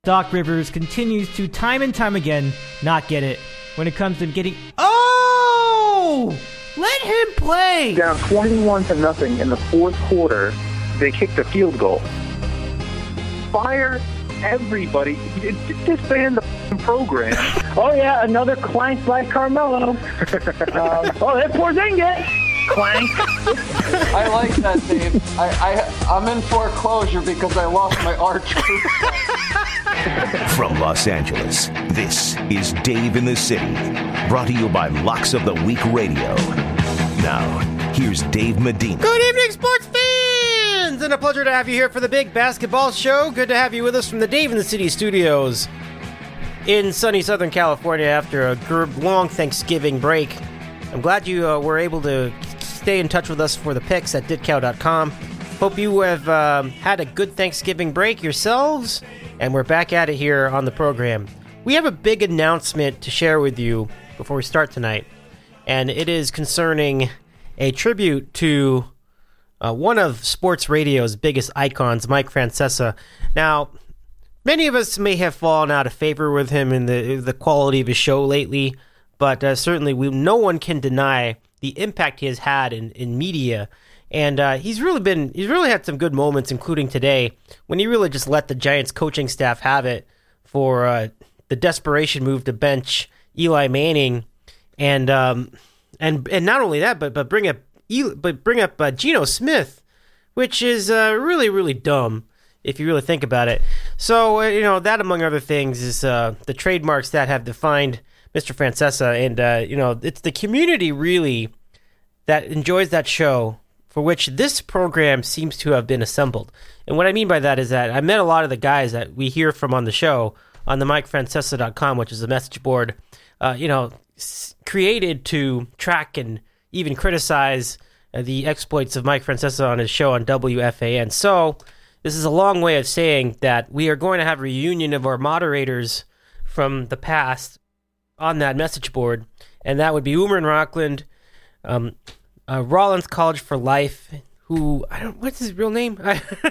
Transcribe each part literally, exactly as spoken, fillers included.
Doc Rivers continues to, time and time again, not get it when it comes to getting... Oh! Let him play! Down twenty-one to nothing in the fourth quarter, they kicked a field goal. Fire everybody. Disband the program. Oh, yeah, another clank by Carmelo. um, oh, there's Porzingis. Clank. I like that, Dave. I, I, I'm in foreclosure because I lost my arch. From Los Angeles, this is Dave in the City, brought to you by Locks of the Week Radio. Now, here's Dave Medina. Good evening, sports fans! And a pleasure to have you here for the big basketball show. Good to have you with us from the Dave in the City studios in sunny Southern California after a long Thanksgiving break. I'm glad you uh, were able to stay in touch with us for the picks at ditcow dot com. Hope you have um, had a good Thanksgiving break yourselves, and we're back at it here on the program. We have a big announcement to share with you before we start tonight, and it is concerning a tribute to uh, one of sports radio's biggest icons, Mike Francesa. Now, many of us may have fallen out of favor with him in the the quality of his show lately, but uh, certainly we, no one can deny the impact he has had in, in media. And uh, he's really been, he's really had some good moments, including today, when he really just let the Giants coaching staff have it for uh, the desperation move to bench Eli Manning, and um, and and not only that, but but bring up Eli, but bring up uh, Geno Smith, which is uh, really really dumb if you really think about it. So uh, you know, that among other things is uh, the trademarks that have defined Mister Francesa, and uh, you know, it's the community really that enjoys that show, for which this program seems to have been assembled. And what I mean by that is that I met a lot of the guys that we hear from on the show on the mike francesa dot com, which is a message board, uh, you know, s- created to track and even criticize uh, the exploits of Mike Francesa on his show on W F A N. So this is a long way of saying that we are going to have a reunion of our moderators from the past on that message board, and that would be Umer and Rockland, um, uh, Rollins College for Life, who, I don't, what's his real name?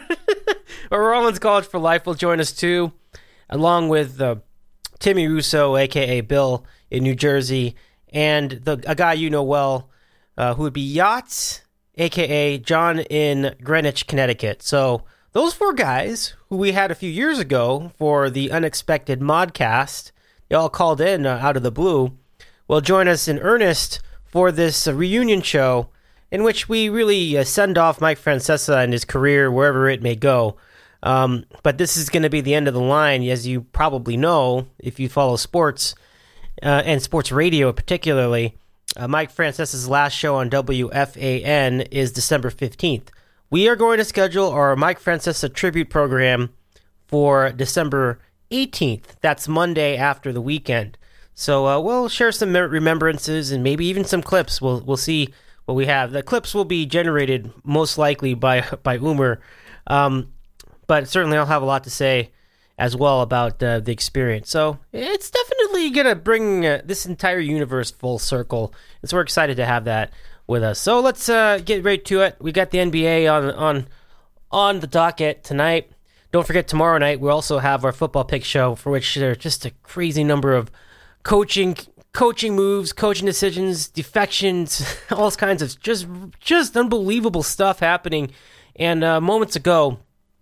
or Rollins College for Life will join us too, along with uh, Timmy Russo, a k a. Bill, in New Jersey, and the a guy you know well, uh, who would be Yachts, a k a. John in Greenwich, Connecticut. So those four guys, who we had a few years ago for the Unexpected Modcast, they all called in uh, out of the blue, will join us in earnest for this uh, reunion show in which we really uh, send off Mike Francesa and his career wherever it may go. Um, but this is going to be the end of the line, as you probably know, if you follow sports, uh, and sports radio particularly. Uh, Mike Francesa's last show on W F A N is December fifteenth. We are going to schedule our Mike Francesa tribute program for December eighteenth. That's Monday after the weekend. So uh, we'll share some remembrances and maybe even some clips. We'll we'll see what we have. The clips will be generated most likely by by Umer, um, but certainly I'll have a lot to say as well about uh, the experience. So it's definitely going to bring uh, this entire universe full circle. And so we're excited to have that with us. So let's uh, get right to it. We got the N B A on on on the docket tonight. Don't forget, tomorrow night we also have our football pick show, for which there are just a crazy number of coaching coaching moves, coaching decisions, defections, all kinds of just just unbelievable stuff happening. And uh, moments ago,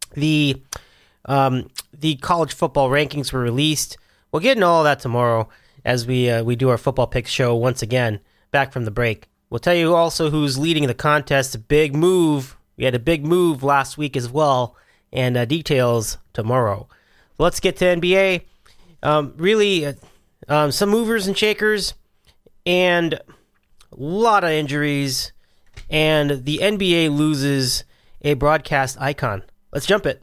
the um, the college football rankings were released. We'll get into all that tomorrow as we uh, we do our football pick show once again, back from the break. We'll tell you also who's leading the contest. A big move. We had a big move last week as well. And uh, details tomorrow. Let's get to N B A. Um, really, uh, um, some movers and shakers, and a lot of injuries, and the N B A loses a broadcast icon. Let's jump it.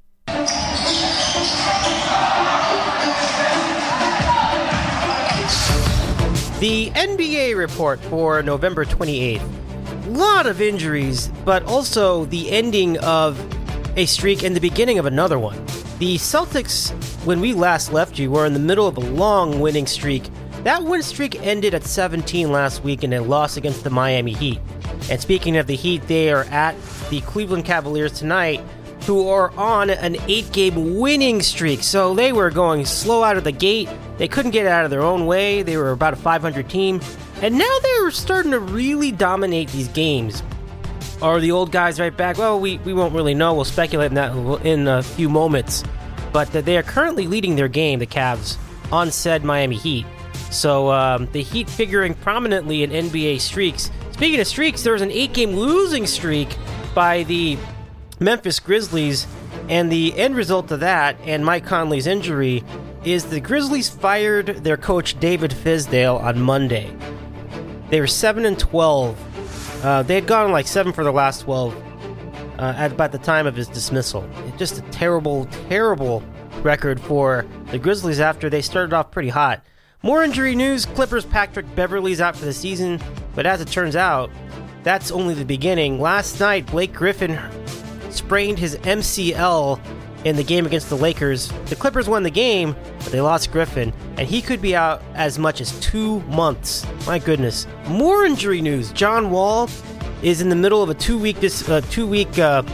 The N B A report for November twenty-eighth. A lot of injuries, but also the ending of a streak and the beginning of another one. The Celtics, when we last left you, were in the middle of a long winning streak. That win streak ended at seventeen last week in a loss against the Miami Heat. And speaking of the Heat, they are at the Cleveland Cavaliers tonight who are on an eight-game winning streak. So they were going slow out of the gate. They couldn't get out of their own way. They were about a five hundred team. And now they're starting to really dominate these games. Are the old guys right back? Well, we, we won't really know. We'll speculate in that in a few moments. But they are currently leading their game, the Cavs, on said Miami Heat. So um, the Heat figuring prominently in N B A streaks. Speaking of streaks, there was an eight-game losing streak by the Memphis Grizzlies, and the end result of that and Mike Conley's injury is the Grizzlies fired their coach David Fizdale on Monday. They were seven and twelve. Uh, they had gone like seven for the last twelve uh, at about the time of his dismissal. Just a terrible, terrible record for the Grizzlies after they started off pretty hot. More injury news. Clippers Patrick Beverley's out for the season, but as it turns out, that's only the beginning. Last night, Blake Griffin sprained his M C L in the game against the Lakers. The Clippers won the game, but they lost Griffin, and he could be out as much as two months. My goodness. More injury news. John Wall is in the middle of a two-week, dis- uh, two-week, uh,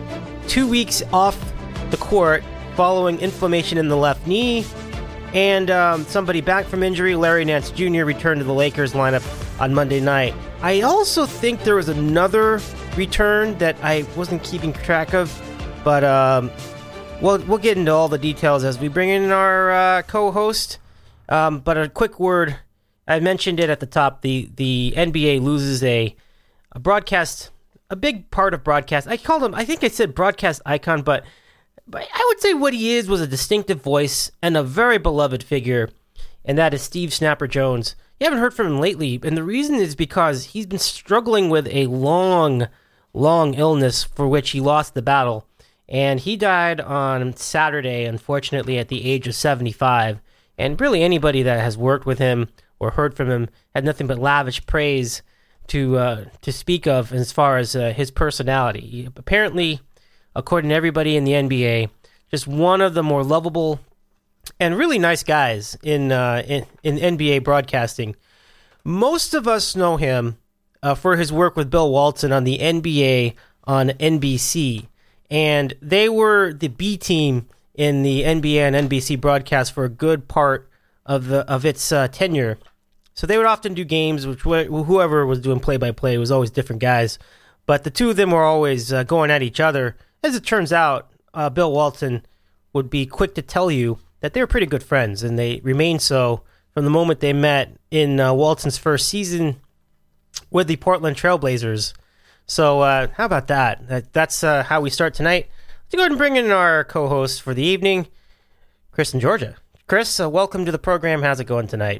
two weeks off the court following inflammation in the left knee. And um, somebody back from injury, Larry Nance Junior, returned to the Lakers lineup on Monday night. I also think there was another return that I wasn't keeping track of, but um, we'll, we'll get into all the details as we bring in our uh, co-host. Um, but a quick word, I mentioned it at the top, the, the N B A loses a, a broadcast, a big part of broadcast. I called him, I think I said broadcast icon, but But I would say what he is was a distinctive voice and a very beloved figure, and that is Steve Snapper Jones. You haven't heard from him lately, and the reason is because he's been struggling with a long, long illness for which he lost the battle, and he died on Saturday, unfortunately, at the age of seventy-five, and really anybody that has worked with him or heard from him had nothing but lavish praise to uh, to speak of as far as uh, his personality. He, apparently, according to everybody in the N B A, just one of the more lovable and really nice guys in uh, in, in N B A broadcasting. Most of us know him uh, for his work with Bill Walton on the N B A on N B C, and they were the B team in the N B A and N B C broadcast for a good part of the of its uh, tenure. So they would often do games, which whoever was doing play-by-play was always different guys, but the two of them were always uh, going at each other. As it turns out, uh, Bill Walton would be quick to tell you that they were pretty good friends, and they remained so from the moment they met in uh, Walton's first season with the Portland Trailblazers. So uh, how about that? that that's uh, how we start tonight. Let's go ahead and bring in our co-host for the evening, Chris in Georgia. Chris, uh, welcome to the program. How's it going tonight?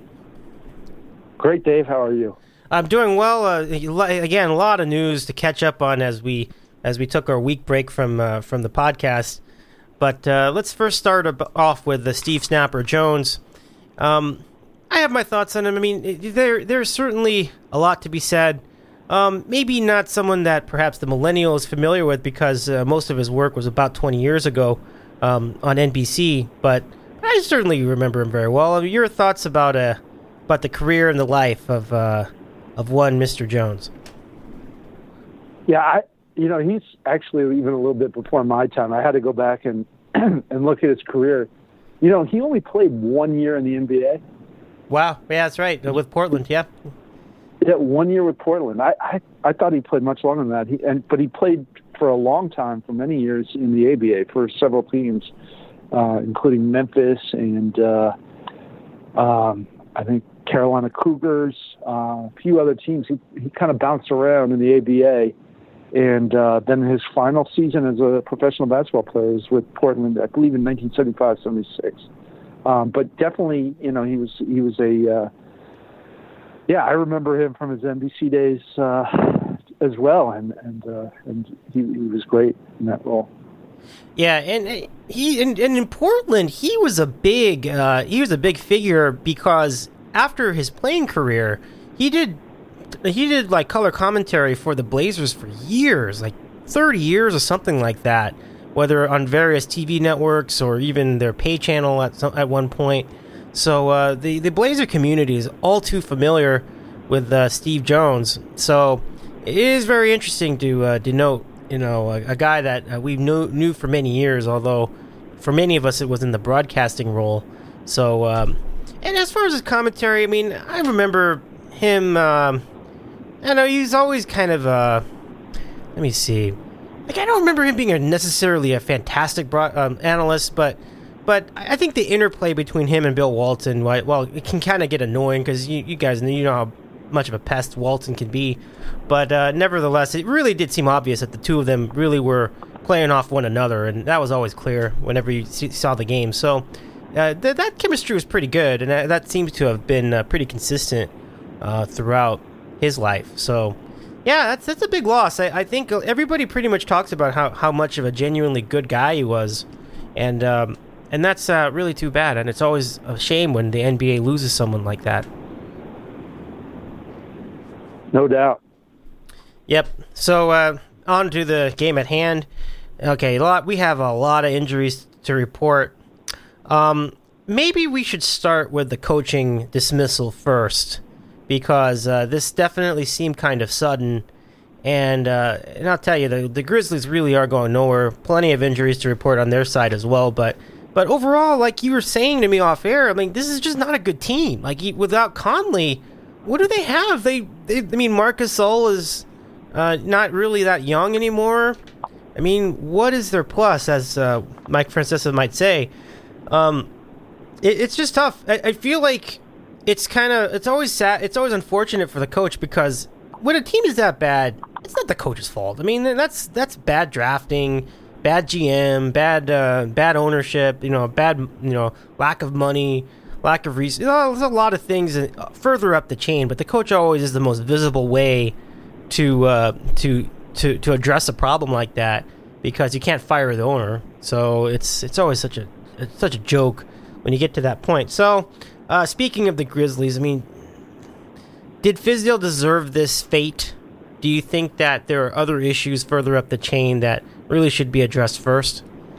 Great, Dave. How are you? I'm doing well. Uh, again, a lot of news to catch up on as we as we took our week break from uh, from the podcast. But uh, let's first start off with uh, Steve Snapper Jones. Um, I have my thoughts on him. I mean, there there's certainly a lot to be said. Um, maybe not someone that perhaps the millennial is familiar with because uh, most of his work was about twenty years ago um, on N B C. But I certainly remember him very well. Your thoughts about uh, about the career and the life of uh, of one Mister Jones? Yeah, I, you know, he's actually even a little bit before my time. I had to go back and and look at his career. You know, he only played one year in the N B A. Wow, yeah, that's right, with Portland, yeah. Yeah, one year with Portland. I, I, I thought he played much longer than that. He, and but he played for a long time, for many years in the A B A for several teams, uh, including Memphis and uh, um, I think Carolina Cougars, uh, a few other teams. He he kind of bounced around in the A B A, and uh, then his final season as a professional basketball player was with Portland, I believe, in nineteen seventy-five seventy-six. Um, but definitely, you know, he was he was a uh, yeah. I remember him from his N B C days uh, as well, and and uh, and he, he was great in that role. Yeah, and he and, and in Portland, he was a big uh, he was a big figure because after his playing career, he did he did like color commentary for the Blazers for years, like thirty years or something like that. Whether on various T V networks or even their pay channel at some, at one point. So uh, the the Blazer community is all too familiar with uh, Steve Jones. So it is very interesting to uh, denote you know, a, a guy that uh, we knew knew for many years. Although, for many of us, it was in the broadcasting role. So, um, and as far as his commentary, I mean, I remember him. Um, I know he's always kind of. Uh, let me see. Like, I don't remember him being a necessarily a fantastic broad, um, analyst, but. But I think the interplay between him and Bill Walton, well, it can kind of get annoying because you, you guys you know how much of a pest Walton can be. But uh, nevertheless, it really did seem obvious that the two of them really were playing off one another, and that was always clear whenever you see, saw the game. So uh, th- that chemistry was pretty good, and that, that seems to have been uh, pretty consistent uh, throughout his life. So, yeah, that's that's a big loss. I, I think everybody pretty much talks about how, how much of a genuinely good guy he was, and... Um, And that's uh, really too bad, and it's always a shame when the N B A loses someone like that. No doubt. Yep. So uh, on to the game at hand. Okay, a lot. We have a lot of injuries to report. Um, maybe we should start with the coaching dismissal first, because uh, this definitely seemed kind of sudden. And uh, and I'll tell you, the the Grizzlies really are going nowhere. Plenty of injuries to report on their side as well, but. But overall, like you were saying to me off air, I mean, this is just not a good team. Like, without Conley, what do they have? They, they I mean, Marc Gasol is uh, not really that young anymore. I mean, what is their plus, as uh, Mike Francesa might say? Um, it, it's just tough. I, I feel like it's kind of, it's always sad. It's always unfortunate for the coach because when a team is that bad, it's not the coach's fault. I mean, that's that's bad drafting. Bad G M, bad uh, bad ownership, you know, bad you know lack of money, lack of resources. You know, there's a lot of things further up the chain, but the coach always is the most visible way to uh, to to to address a problem like that because you can't fire the owner. So it's it's always such a it's such a joke when you get to that point. So uh, speaking of the Grizzlies, I mean, did Fizdale deserve this fate? Do you think that there are other issues further up the chain that really should be addressed first?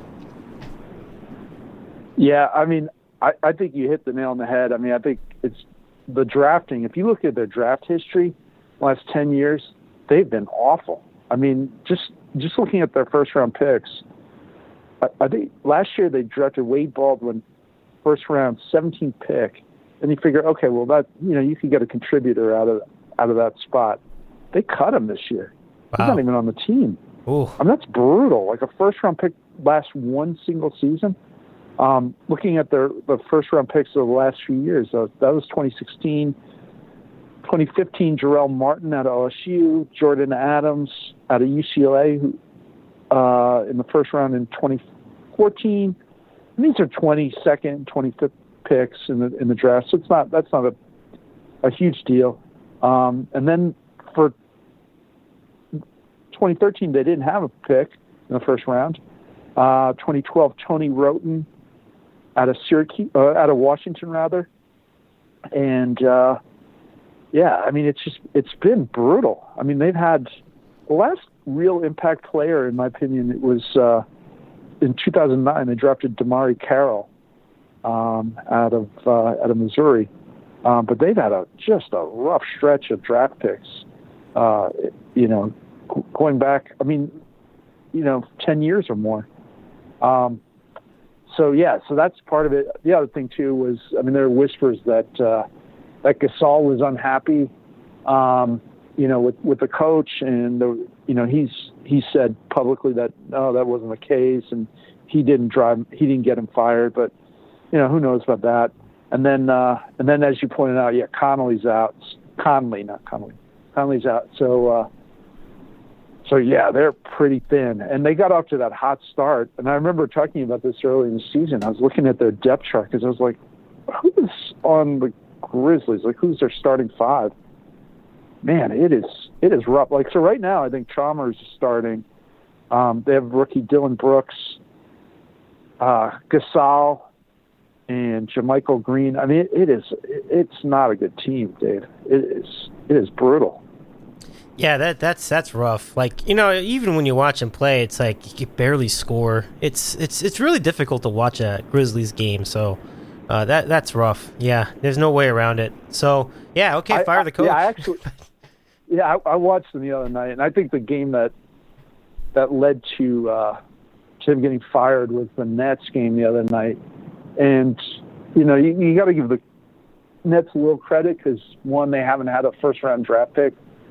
Yeah, I mean, I, I think you hit the nail on the head. I mean, I think it's the drafting. If you look at their draft history, last ten years, they've been awful. I mean, just just looking at their first round picks, I, I think last year they drafted Wade Baldwin, first round, seventeenth pick, and you figure, okay, well that you know you could get a contributor out of out of that spot. They cut him this year. Wow. He's not even on the team. Ooh. I mean, that's brutal. Like a first-round pick lasts one single season. Um, looking at their the first-round picks of the last few years, uh, that was twenty sixteen, twenty fifteen, Jarrell Martin out of L S U, Jordan Adams out of U C L A who, uh, in the first round in twenty fourteen. And these are twenty-second, twenty-fifth picks in the in the draft, so it's not that's not a a huge deal. Um, and then for twenty thirteen, they didn't have a pick in the first round. Uh, twenty twelve, Tony Roten out of Syracuse, uh, out of Washington, rather. And uh, yeah, I mean, it's just it's been brutal. I mean, they've had the last real impact player, in my opinion, it was uh, in two thousand nine. They drafted Damari Carroll um, out of uh, out of Missouri, um, but they've had a just a rough stretch of draft picks. Uh, you know. Going back, I mean, you know, ten years or more. Um, so, yeah, so that's part of it. The other thing, too, was, I mean, there are whispers that uh, that Gasol was unhappy, um, you know, with, with the coach. And, the, you know, he's he said publicly that, no, that wasn't the case. And he didn't drive, he didn't get him fired. But, you know, who knows about that. And then, uh, and then as you pointed out, yeah, Connolly's out. Conley, not Connolly. Conley's out. So, uh, So, yeah, they're pretty thin. And they got off to that hot start. And I remember talking about this early in the season. I was looking at their depth chart because I was like, who's on the Grizzlies? Like, who's their starting five? Man, it is it is rough. Like, so right now I think Chalmers is starting. Um, they have rookie Dylan Brooks, uh, Gasol, and JaMychal Green. I mean, it, it is it's not a good team, Dave. It is it is brutal. Yeah, that that's that's rough. Like, you know, even when you watch them play, it's like you can barely score. It's it's it's really difficult to watch a Grizzlies game. So uh, that that's rough. Yeah, there's no way around it. So yeah, okay, fire I, the coach. Yeah, I actually, yeah, I, I watched them the other night, and I think the game that that led to uh, to him getting fired was the Nets game the other night. And, you know, you, you got to give the Nets a little credit because, one, they haven't had a first-round draft pick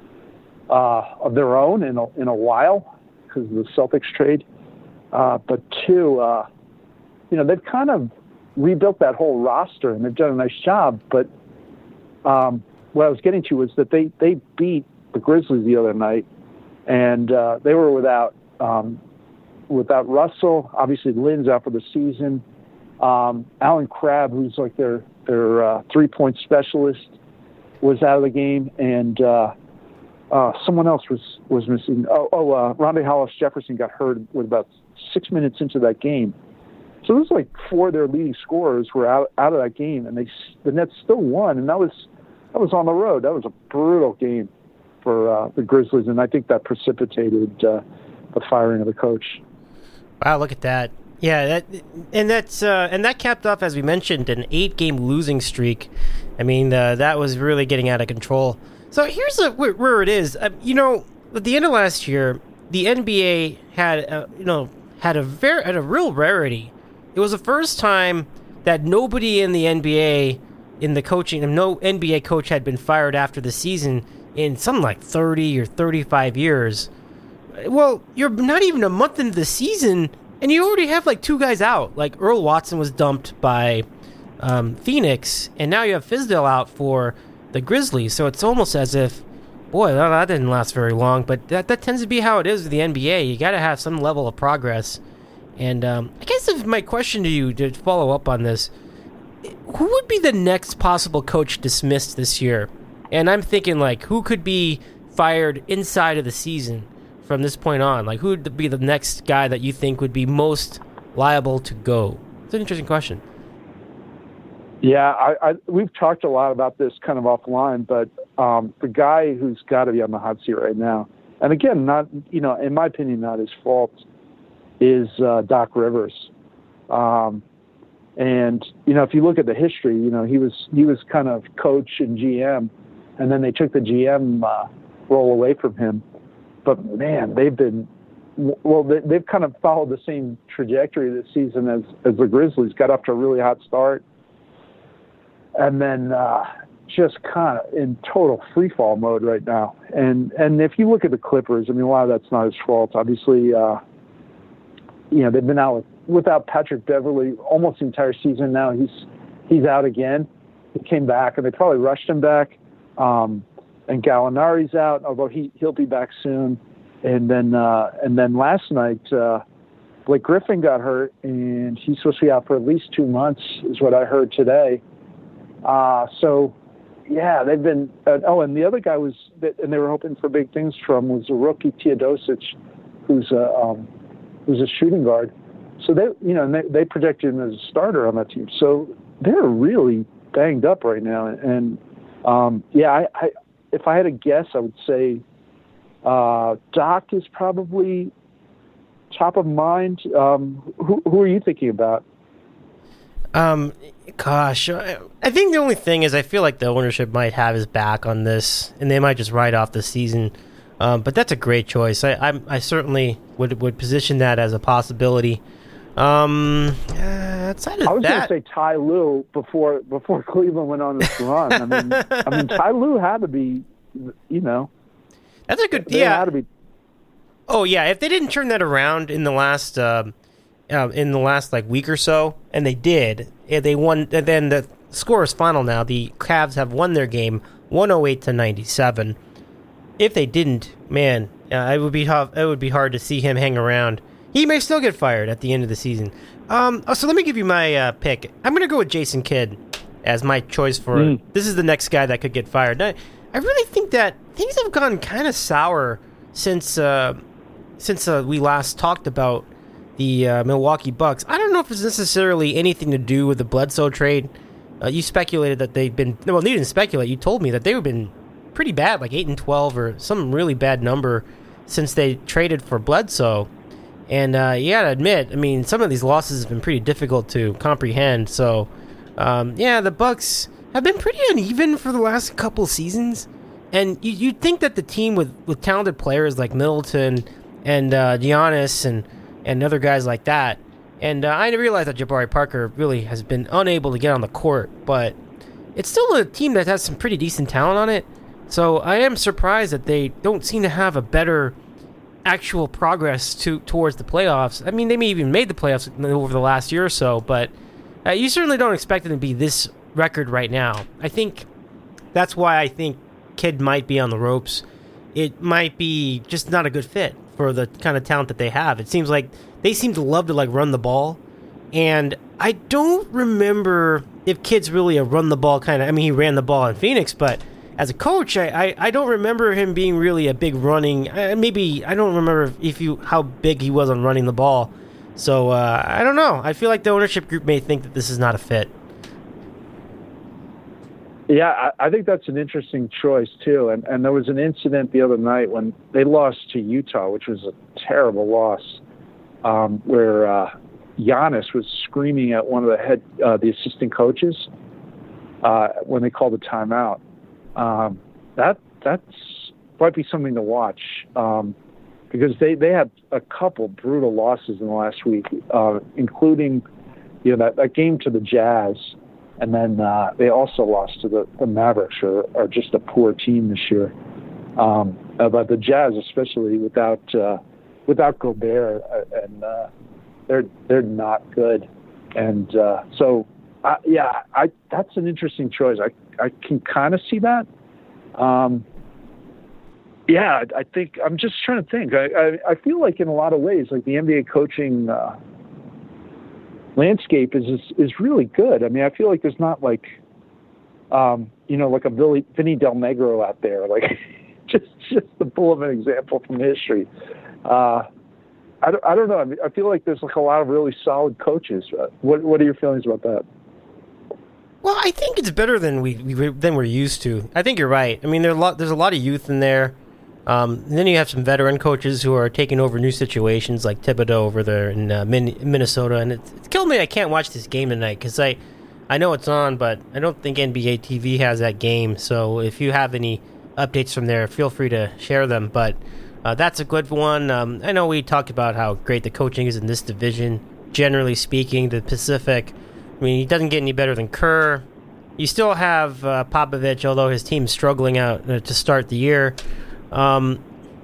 uh, of their own in a, in a while because of the Celtics trade. Uh, but, two, uh, you know, they've kind of rebuilt that whole roster, and they've done a nice job. But um, what I was getting to was that they, they beat the Grizzlies the other night, and uh, they were without um, without Russell. Obviously, Lynn's out for the season. Um, Alan Crabb, who's like their their uh, three-point specialist, was out of the game, and uh, uh, someone else was, was missing. Oh, oh uh, Rondae Hollis-Jefferson got hurt with about six minutes into that game. So it was like four of their leading scorers were out out of that game, and they the Nets still won, and that was that was on the road. That was a brutal game for uh, the Grizzlies, and I think that precipitated uh, the firing of the coach. Wow, look at that. Yeah, that, and that's uh, and that capped off, as we mentioned, an eight-game losing streak. I mean, uh, that was really getting out of control. So here's a, where, where it is. Uh, you know, at the end of last year, the N B A had uh, you know had a very had a real rarity. It was the first time that nobody in the N B A, in the coaching, no N B A coach had been fired after the season in something like thirty or thirty-five years. Well, you're not even a month into the season, and you already have like two guys out. Like Earl Watson was dumped by um, Phoenix, and now you have Fizdale out for the Grizzlies. So it's almost as if, boy, that, that didn't last very long. But that, that tends to be how it is with the N B A. You got to have some level of progress. And um, I guess if my question to you, to follow up on this, who would be the next possible coach dismissed this year? And I'm thinking, like, who could be fired inside of the season from this point on? Like, who would be the next guy that you think would be most liable to go? It's an interesting question. Yeah, I, I, we've talked a lot about this kind of offline, but um, the guy who's got to be on the hot seat right now, and again, not, you know, in my opinion, not his fault, is uh, Doc Rivers. Um, and, you know, if you look at the history, you know, he was he was kind of coach and G M, and then they took the G M uh, role away from him. But, man, they've been – well, they, they've kind of followed the same trajectory this season as, as the Grizzlies. Got off to a really hot start, and then uh, just kind of in total free-fall mode right now. And, and if you look at the Clippers, I mean, a lot of that's not his fault. Obviously, uh, you know, they've been out with, without Patrick Beverley almost the entire season now. He's he's out again. He came back, and they probably rushed him back. Um, and Gallinari's out, although he he'll be back soon. And then uh, and then last night, uh, Blake Griffin got hurt, and he's supposed to be out for at least two months, is what I heard today. Uh, so, yeah, they've been. Uh, oh, and the other guy was, and they were hoping for big things from, was a rookie Teodosic, who's a um, who's a shooting guard. So they, you know, they, they projected him as a starter on that team. So they're really banged up right now. And um, yeah, I, I, if I had to guess, I would say uh, Doc is probably top of mind. Um, who, who are you thinking about? Um, gosh, I, I think the only thing is I feel like the ownership might have his back on this, and they might just write off the season. Um, but that's a great choice. I, I, I certainly would would position that as a possibility. Um, uh, outside of I was that, going to say Ty Lue before before Cleveland went on this run. I mean, I mean Ty Lue had to be, you know, that's a good. They Yeah. had to be. Oh yeah, if they didn't turn that around in the last uh, uh, in the last like week or so, and they did, they won. And then the score is final now. The Cavs have won their game, one oh eight to ninety-seven. If they didn't, man, uh, it would be tough. It would be hard to see him hang around. He may still get fired at the end of the season. Um, so let me give you my uh, pick. I'm going to go with Jason Kidd as my choice for. Mm. This is the next guy that could get fired. I, I really think that things have gone kind of sour since uh, since uh, we last talked about the uh, Milwaukee Bucks. I don't know if it's necessarily anything to do with the Bledsoe trade. Uh, you speculated that they've been. Well, you didn't speculate. You told me that they've been pretty bad, like eight and twelve or some really bad number since they traded for Bledsoe. And uh, you gotta admit, I mean, some of these losses have been pretty difficult to comprehend. So, um, yeah, the Bucks have been pretty uneven for the last couple seasons. And you, you'd think that the team with, with talented players like Middleton and uh, Giannis and, and other guys like that. And uh, I realize that Jabari Parker really has been unable to get on the court, but it's still a team that has some pretty decent talent on it. So I am surprised that they don't seem to have a better actual progress to towards the playoffs. I mean, they may even made the playoffs over the last year or so, but uh, you certainly don't expect them to be this record right now. I think that's why I think Kidd might be on the ropes. It might be just not a good fit for the kind of talent that they have. It seems like they seem to love to like run the ball, and I don't remember if Kidd's really a run the ball kind of. I mean, he ran the ball in Phoenix, but as a coach, I, I, I don't remember him being really a big running. Uh, maybe I don't remember if you how big he was on running the ball. So uh, I don't know. I feel like the ownership group may think that this is not a fit. Yeah, I, I think that's an interesting choice too. And and there was an incident the other night when they lost to Utah, which was a terrible loss, um, where uh, Giannis was screaming at one of the head, uh, the assistant coaches uh, when they called a timeout. Um, that that's might be something to watch um, because they, they had a couple brutal losses in the last week, uh, including you know that, that game to the Jazz. And then uh, they also lost to the, the Mavericks, are, are just a poor team this year. Um, uh, but the Jazz, especially without uh, without Gobert, uh, and uh, they're they're not good. And uh, so, uh, yeah, I that's an interesting choice. I I can kind of see that. Um, yeah, I, I think I'm just trying to think. I, I I feel like in a lot of ways, like the N B A coaching Uh, landscape is, is is really good. I mean, I feel like there's not like, um, you know, like a Vinny, Vinny Del Negro out there, like just just the bull of an example from history. Uh, I don't, I don't know. I, mean, I feel like there's like a lot of really solid coaches. Uh, what what are your feelings about that? Well, I think it's better than we, we than we're used to. I think you're right. I mean, there's a lot there's a lot of youth in there. Um, and then you have some veteran coaches who are taking over new situations, like Thibodeau over there in uh, Min- Minnesota. And it's, it's killed me I can't watch this game tonight because I, I know it's on, but I don't think N B A T V has that game. So if you have any updates from there, feel free to share them. But uh, that's a good one. Um, I know we talked about how great the coaching is in this division. Generally speaking, the Pacific, I mean, he doesn't get any better than Kerr. You still have uh, Popovich, although his team's struggling out uh, to start the year. Um,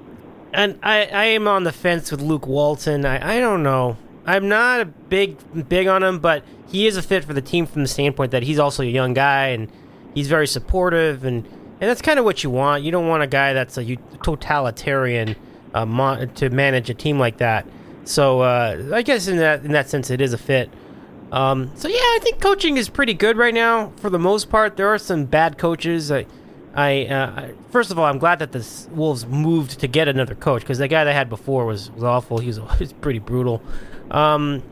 and I, I am on the fence with Luke Walton. I, I don't know. I'm not a big, big on him, but he is a fit for the team from the standpoint that he's also a young guy and he's very supportive, and, and that's kind of what you want. You don't want a guy that's a totalitarian uh, mo- to manage a team like that. So uh, I guess in that in that sense, it is a fit. Um, so yeah, I think coaching is pretty good right now for the most part. There are some bad coaches. I. I uh, first of all, I'm glad that the Wolves moved to get another coach because the guy they had before was, was awful. He was, he was pretty brutal. Um,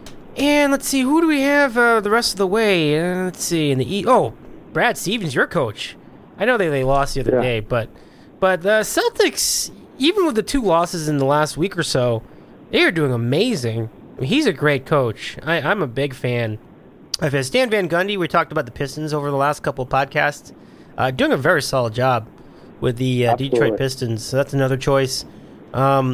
and let's see, who do we have uh, the rest of the way? Uh, let's see, in the e- oh, Brad Stevens, your coach. I know they, they lost the other yeah. day, but but the Celtics, even with the two losses in the last week or so, they are doing amazing. I mean, he's a great coach. I, I'm a big fan of his. Stan Van Gundy, we talked about the Pistons over the last couple of podcasts. Uh, doing a very solid job with the uh, Detroit Pistons. So that's another choice. Um,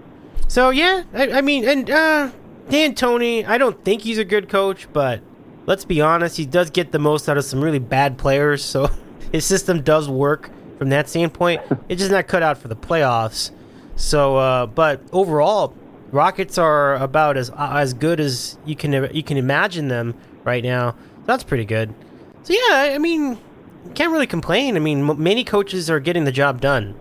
so, yeah, I, I mean, and uh, D'Antoni, I don't think he's a good coach, but let's be honest, he does get the most out of some really bad players, so his system does work from that standpoint. It's just not cut out for the playoffs. So, uh, but overall, Rockets are about as uh, as good as you can you can imagine them right now. So that's pretty good. So, yeah, I mean, can't really complain. I mean, m- many coaches are getting the job done.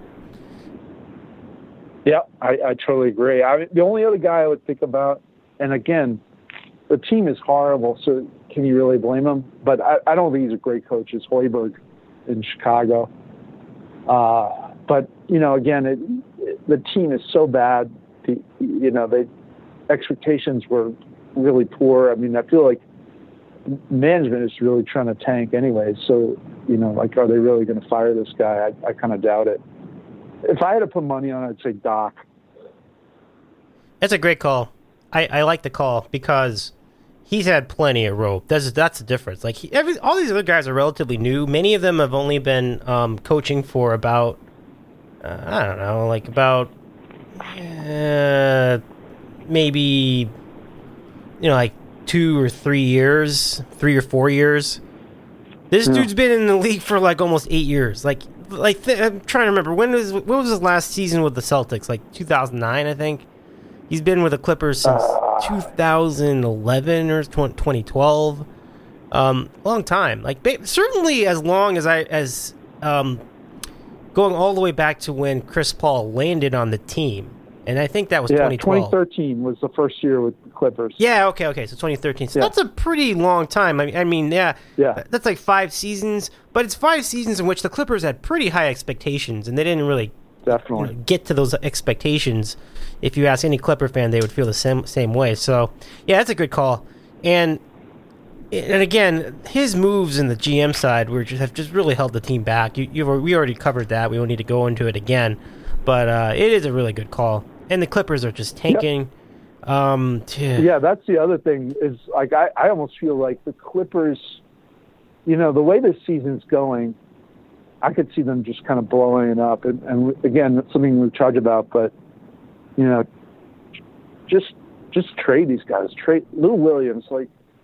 Yeah, I, I totally agree. I mean, the only other guy I would think about, and again, the team is horrible, so can you really blame him? But I, I don't think he's a great coach. It's Hoiberg in Chicago. Uh, but, you know, again, it, it, the team is so bad. The, you know, the expectations were really poor. I mean, I feel like management is really trying to tank anyway. So, you know, like, are they really going to fire this guy? I, I kind of doubt it. If I had to put money on it, I'd say Doc. That's a great call. I, I like the call because he's had plenty of rope. That's that's the difference. Like he, every, all these other guys are relatively new. Many of them have only been um, coaching for about uh, I don't know, like about uh, maybe, you know, like two or three years, three or four years. This yeah. dude's been in the league for like almost eight years. Like, like th- I'm trying to remember when was what was his last season with the Celtics? Like two thousand nine, I think. He's been with the Clippers since uh, two thousand eleven or twenty twelve. Um, long time. Like ba- certainly as long as I as um, going all the way back to when Chris Paul landed on the team, and I think that was yeah, twenty twelve. twenty thirteen was the first year with the Clippers. Yeah. Okay. Okay. So twenty thirteen. So yeah. that's a pretty long time. I mean, I mean, yeah. Yeah. That's like five seasons, but it's five seasons in which the Clippers had pretty high expectations, and they didn't really definitely you know, get to those expectations. If you ask any Clipper fan, they would feel the same same way. So, yeah, that's a good call. And and again, his moves in the G M side were just, have just really held the team back. You, you we already covered that. We don't need to go into it again. But uh, it is a really good call. And the Clippers are just tanking. Yep. Um, yeah. yeah, that's the other thing is like I, I almost feel like the Clippers, you know, the way this season's going, I could see them just kind of blowing it up. And, and again, that's something we've talked about, but you know, just just trade these guys. Trade Lou Williams. Like,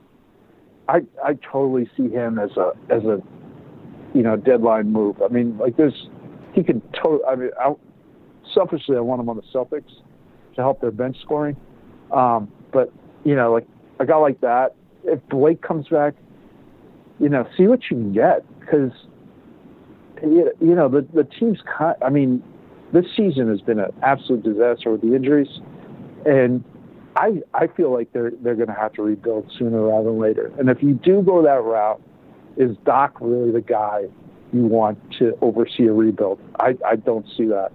I I totally see him as a as a you know deadline move. I mean, like there's he could totally. I mean, I, selfishly, I want him on the Celtics to help their bench scoring. Um, but you know, like a guy like that, if Blake comes back, you know, see what you can get because you know the the team's. I mean. This season has been an absolute disaster with the injuries, and I I feel like they're they're going to have to rebuild sooner rather than later. And if you do go that route, is Doc really the guy you want to oversee a rebuild? I, I don't see that.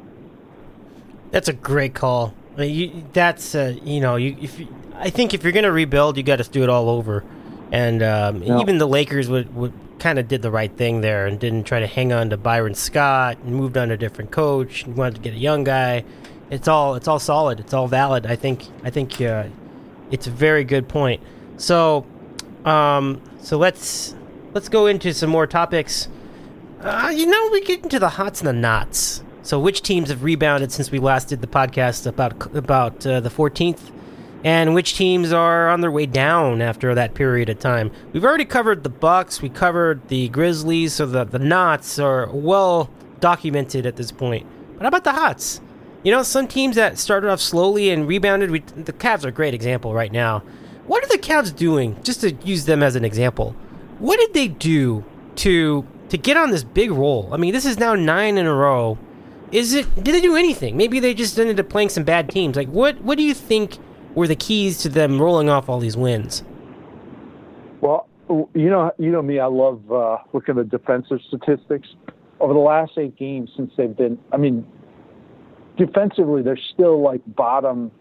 That's a great call. I mean, you, that's uh, you know you if you, I think if you're going to rebuild, you got to do it all over. And um, yeah. even the Lakers would, would kind of did the right thing there and didn't try to hang on to Byron Scott and moved on to a different coach and wanted to get a young guy. It's all it's all solid. It's all valid. I think I think uh, it's a very good point. So um, so let's let's go into some more topics. Uh, you know, we get into the hots and the nots. So which teams have rebounded since we last did the podcast about about uh, the fourteenth? And which teams are on their way down after that period of time. We've already covered the Bucks. We covered the Grizzlies, so the, the knots are well documented at this point. But how about the hots? You know, some teams that started off slowly and rebounded. We, the Cavs are a great example right now. What are the Cavs doing, just to use them as an example? What did they do to to get on this big roll? I mean, this is now nine in a row. Is it? Did they do anything? Maybe they just ended up playing some bad teams. Like, what? What do you think were the keys to them rolling off all these wins? Well, you know, you know me. I love uh, looking at defensive statistics over the last eight games since they've been. I mean, defensively, they're still like bottom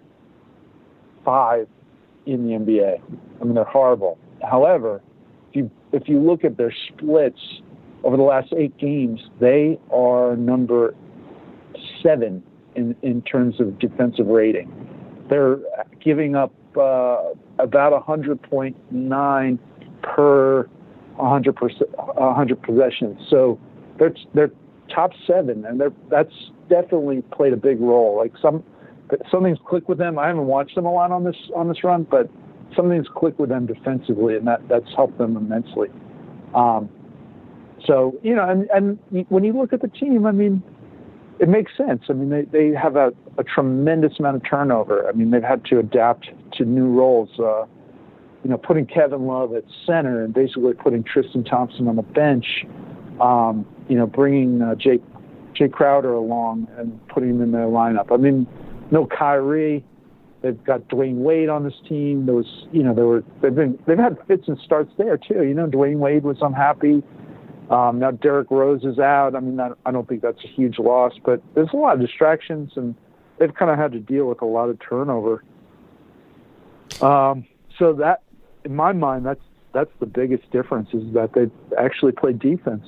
five in the N B A. I mean, they're horrible. However, if you if you look at their splits over the last eight games, they are number seven in in terms of defensive rating. They're giving up uh, about one hundred point nine per one hundred percent, one hundred possessions. So they're they're top seven, and they're that's definitely played a big role. Like some something's clicked with them. I haven't watched them a lot on this on this run, but something's clicked with them defensively, and that that's helped them immensely. Um, so you know, and and when you look at the team, I mean, it makes sense. I mean, they, they have a, a tremendous amount of turnover. I mean, they've had to adapt to new roles. Uh, you know, putting Kevin Love at center and basically putting Tristan Thompson on the bench. Um, you know, bringing uh, Jake Jake Crowder along and putting him in their lineup. I mean, no Kyrie. They've got Dwayne Wade on this team. There was, you know, there were they've been they've had fits and starts there too. You know, Dwayne Wade was unhappy. Um, now Derrick Rose is out. I mean, that, I don't think that's a huge loss, but there's a lot of distractions, and they've kind of had to deal with a lot of turnover. Um, so that, in my mind, that's that's the biggest difference is that they actually play defense.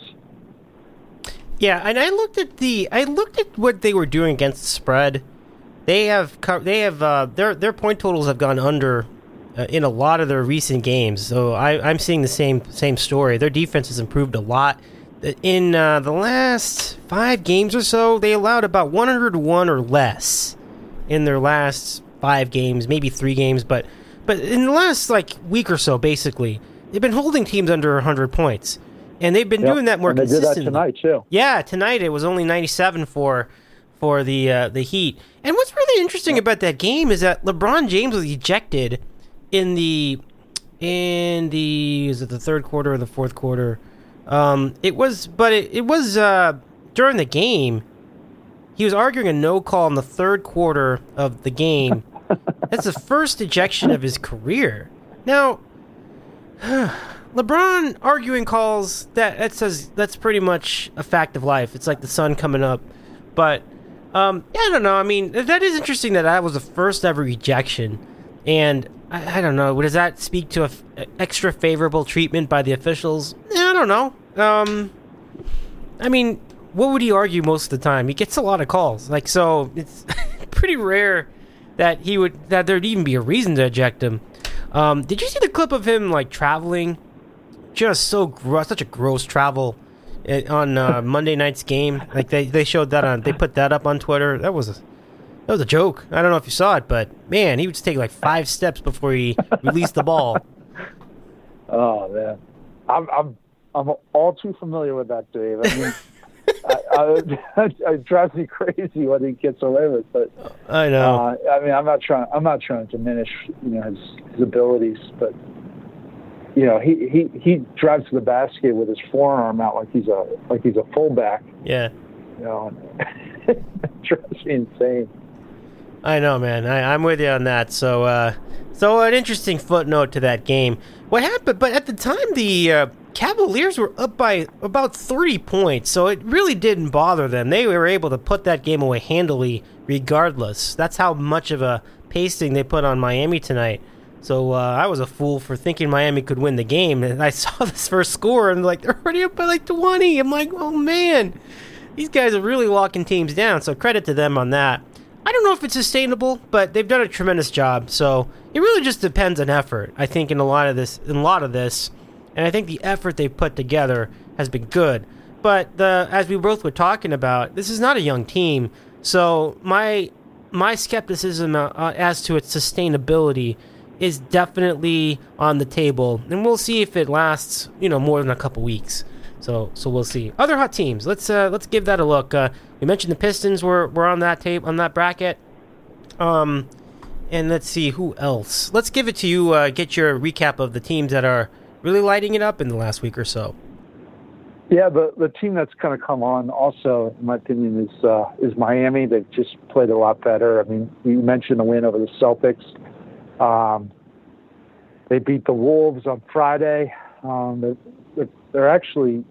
Yeah, and I looked at the I looked at what they were doing against the spread. They have they have uh, their their point totals have gone under uh, in a lot of their recent games. So I, I'm seeing the same same story. Their defense has improved a lot. In uh, the last five games or so, they allowed about one hundred one or less in their last five games, maybe three games, but but in the last like week or so, basically, they've been holding teams under one hundred points, and they've been yep. doing that more and they consistently. did that tonight too. Yeah, tonight it was only ninety-seven for for the uh, the Heat. And what's really interesting yep. about that game is that LeBron James was ejected in the in the is it the third quarter or the fourth quarter? Um, it was, but it, it was uh, during the game. He was arguing a no call in the third quarter of the game. That's the first ejection of his career. Now, LeBron arguing calls, that that says that's pretty much a fact of life. It's like the sun coming up. But um, yeah, I don't know. I mean, that is interesting that that was the first ever ejection. And I, I don't know. Does that speak to a f- extra favorable treatment by the officials? Yeah, I don't know. Um, I mean, what would he argue most of the time? He gets a lot of calls. Like, so it's pretty rare that he would that there'd even be a reason to eject him. Um, did you see the clip of him like traveling? Just so gross, such a gross travel on uh, Monday night's game. Like they, they showed that on, they put that up on Twitter. That was a that was a joke. I don't know if you saw it, but man, he would just take like five steps before he released the ball. Oh man, I'm I'm I'm all too familiar with that, Dave. I mean. I, I, it drives me crazy what he gets away with, but I know. Uh, I mean, I'm not trying. I'm not trying to diminish, you know, his, his abilities, but you know, he, he, he drives to the basket with his forearm out like he's a like he's a fullback. Yeah. You know, it drives me insane. I know, man. I, I'm with you on that. So, uh, so an interesting footnote to that game. What happened? But at the time, the uh, Cavaliers were up by about thirty points, so it really didn't bother them. They were able to put that game away handily, regardless. That's how much of a pasting they put on Miami tonight. So uh, I was a fool for thinking Miami could win the game, and I saw this first score, and like they're already up by like twenty. I'm like, oh man, these guys are really locking teams down. So credit to them on that. I don't know if it's sustainable, but they've done a tremendous job. So it really just depends on effort. I think in a lot of this, in a lot of this, and I think the effort they've put together has been good. But the as we both were talking about, this is not a young team. So my my skepticism uh, as to its sustainability is definitely on the table, and we'll see if it lasts, you know, more than a couple weeks. So so we'll see. Other hot teams. Let's uh, let's give that a look. Uh, we mentioned the Pistons were were on that tape on that bracket. Um, and let's see who else. Let's give it to you. Uh, get your recap of the teams that are really lighting it up in the last week or so. Yeah, the the team that's kind of come on also, in my opinion, is uh, is Miami. They've just played a lot better. I mean, you mentioned the win over the Celtics. Um, they beat the Wolves on Friday. Um, they're, they're, they're actually,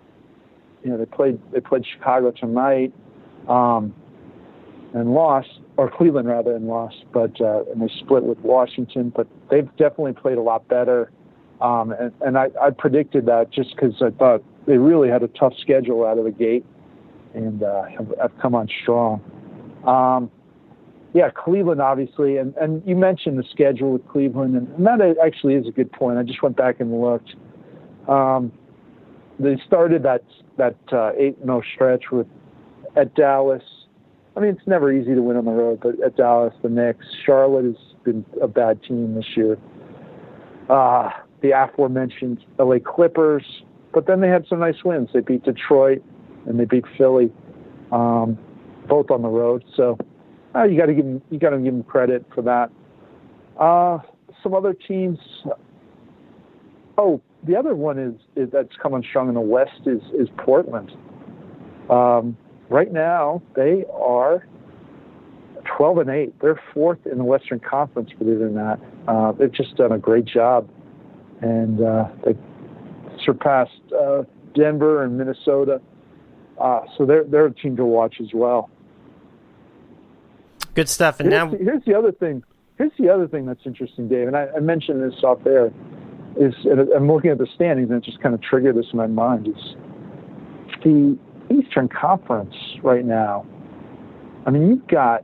you know, they played they played Chicago tonight, um, and lost, or Cleveland rather, and lost. But uh, and they split with Washington. But they've definitely played a lot better. Um, and and I, I predicted that just because I thought they really had a tough schedule out of the gate, and uh, have, have come on strong. Um, yeah, Cleveland, obviously, and, and you mentioned the schedule with Cleveland, and, and that actually is a good point. I just went back and looked. Um, they started that that uh, eight and oh stretch with at Dallas. I mean, it's never easy to win on the road, but at Dallas, the Knicks, Charlotte has been a bad team this year. Uh, the aforementioned L A Clippers, but then they had some nice wins. They beat Detroit and they beat Philly, um, both on the road. So uh, you got to give them, you got to give them credit for that. Uh, some other teams. Oh, the other one is, is that's coming strong in the West is is Portland. Um, right now they are twelve and eight. They're fourth in the Western Conference, believe it or not. Uh, they've just done a great job. And uh, they surpassed uh, Denver and Minnesota, uh, so they're they're a team to watch as well. Good stuff. And here's, now, here's the other thing. Here's the other thing that's interesting, Dave. And I, I mentioned this off air. Is and I'm looking at the standings, and it just kind of triggered this in my mind. Is the Eastern Conference right now? I mean, you've got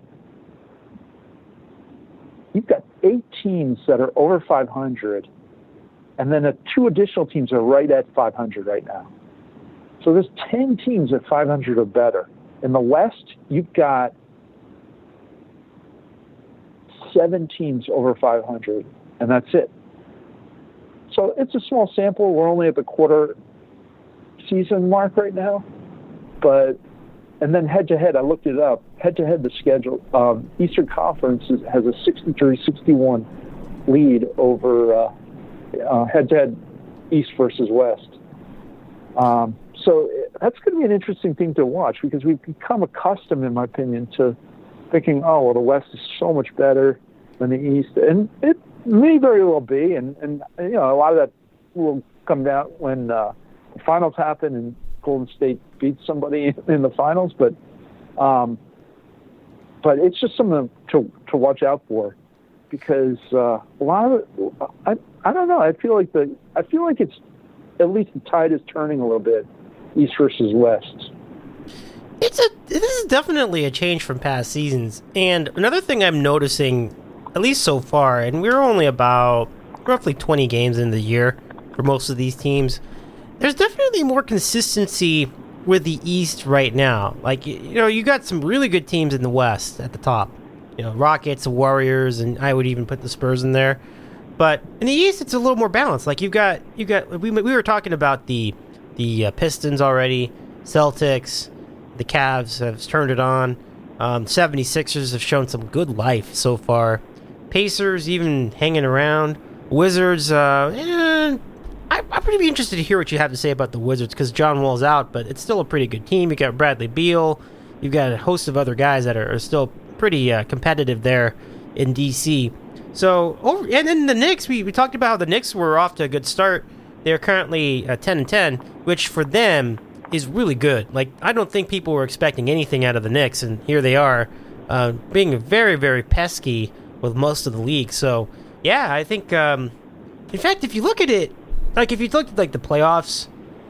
you've got eight teams that are over five hundred. And then the two additional teams are right at five hundred right now. So there's ten teams at five hundred or better. In the West, you've got seven teams over five hundred, and that's it. So it's a small sample. We're only at the quarter season mark right now. But, and then head-to-head, I looked it up. Head-to-head, the schedule, um, Eastern Conference is, has a sixty-three sixty-one lead over uh, uh, head-to-head East versus West. Um, so that's going to be an interesting thing to watch because we've become accustomed, in my opinion, to thinking, oh, well, the West is so much better than the East. And it may very well be. And, and you know, a lot of that will come down when uh, the finals happen and Golden State beats somebody in the finals. But um, but it's just something to, to watch out for because uh, a lot of it, I, I don't know. I feel like the I feel like it's at least the tide is turning a little bit, East versus West. It's a this is definitely a change from past seasons. And another thing I'm noticing, at least so far, and we're only about roughly twenty games in the year for most of these teams, there's definitely more consistency with the East right now. Like, you know, you got some really good teams in the West at the top. You know, Rockets, Warriors, and I would even put the Spurs in there. But in the East, it's a little more balanced. Like, you've got, you got. We we were talking about the the uh, Pistons already, Celtics, the Cavs have turned it on. Um, seventy-sixers have shown some good life so far. Pacers even hanging around. Wizards, uh, eh, I, I'm pretty interested to hear what you have to say about the Wizards because John Wall's out, but it's still a pretty good team. You got Bradley Beal. You've got a host of other guys that are, are still pretty uh, competitive there in D C. So, over, and then the Knicks, we, we talked about how the Knicks were off to a good start. They're currently uh, ten and ten, which for them is really good. Like, I don't think people were expecting anything out of the Knicks, and here they are, uh, being very, very pesky with most of the league. So, yeah, I think, um, in fact, if you look at it, like, if you look at, like, the playoffs,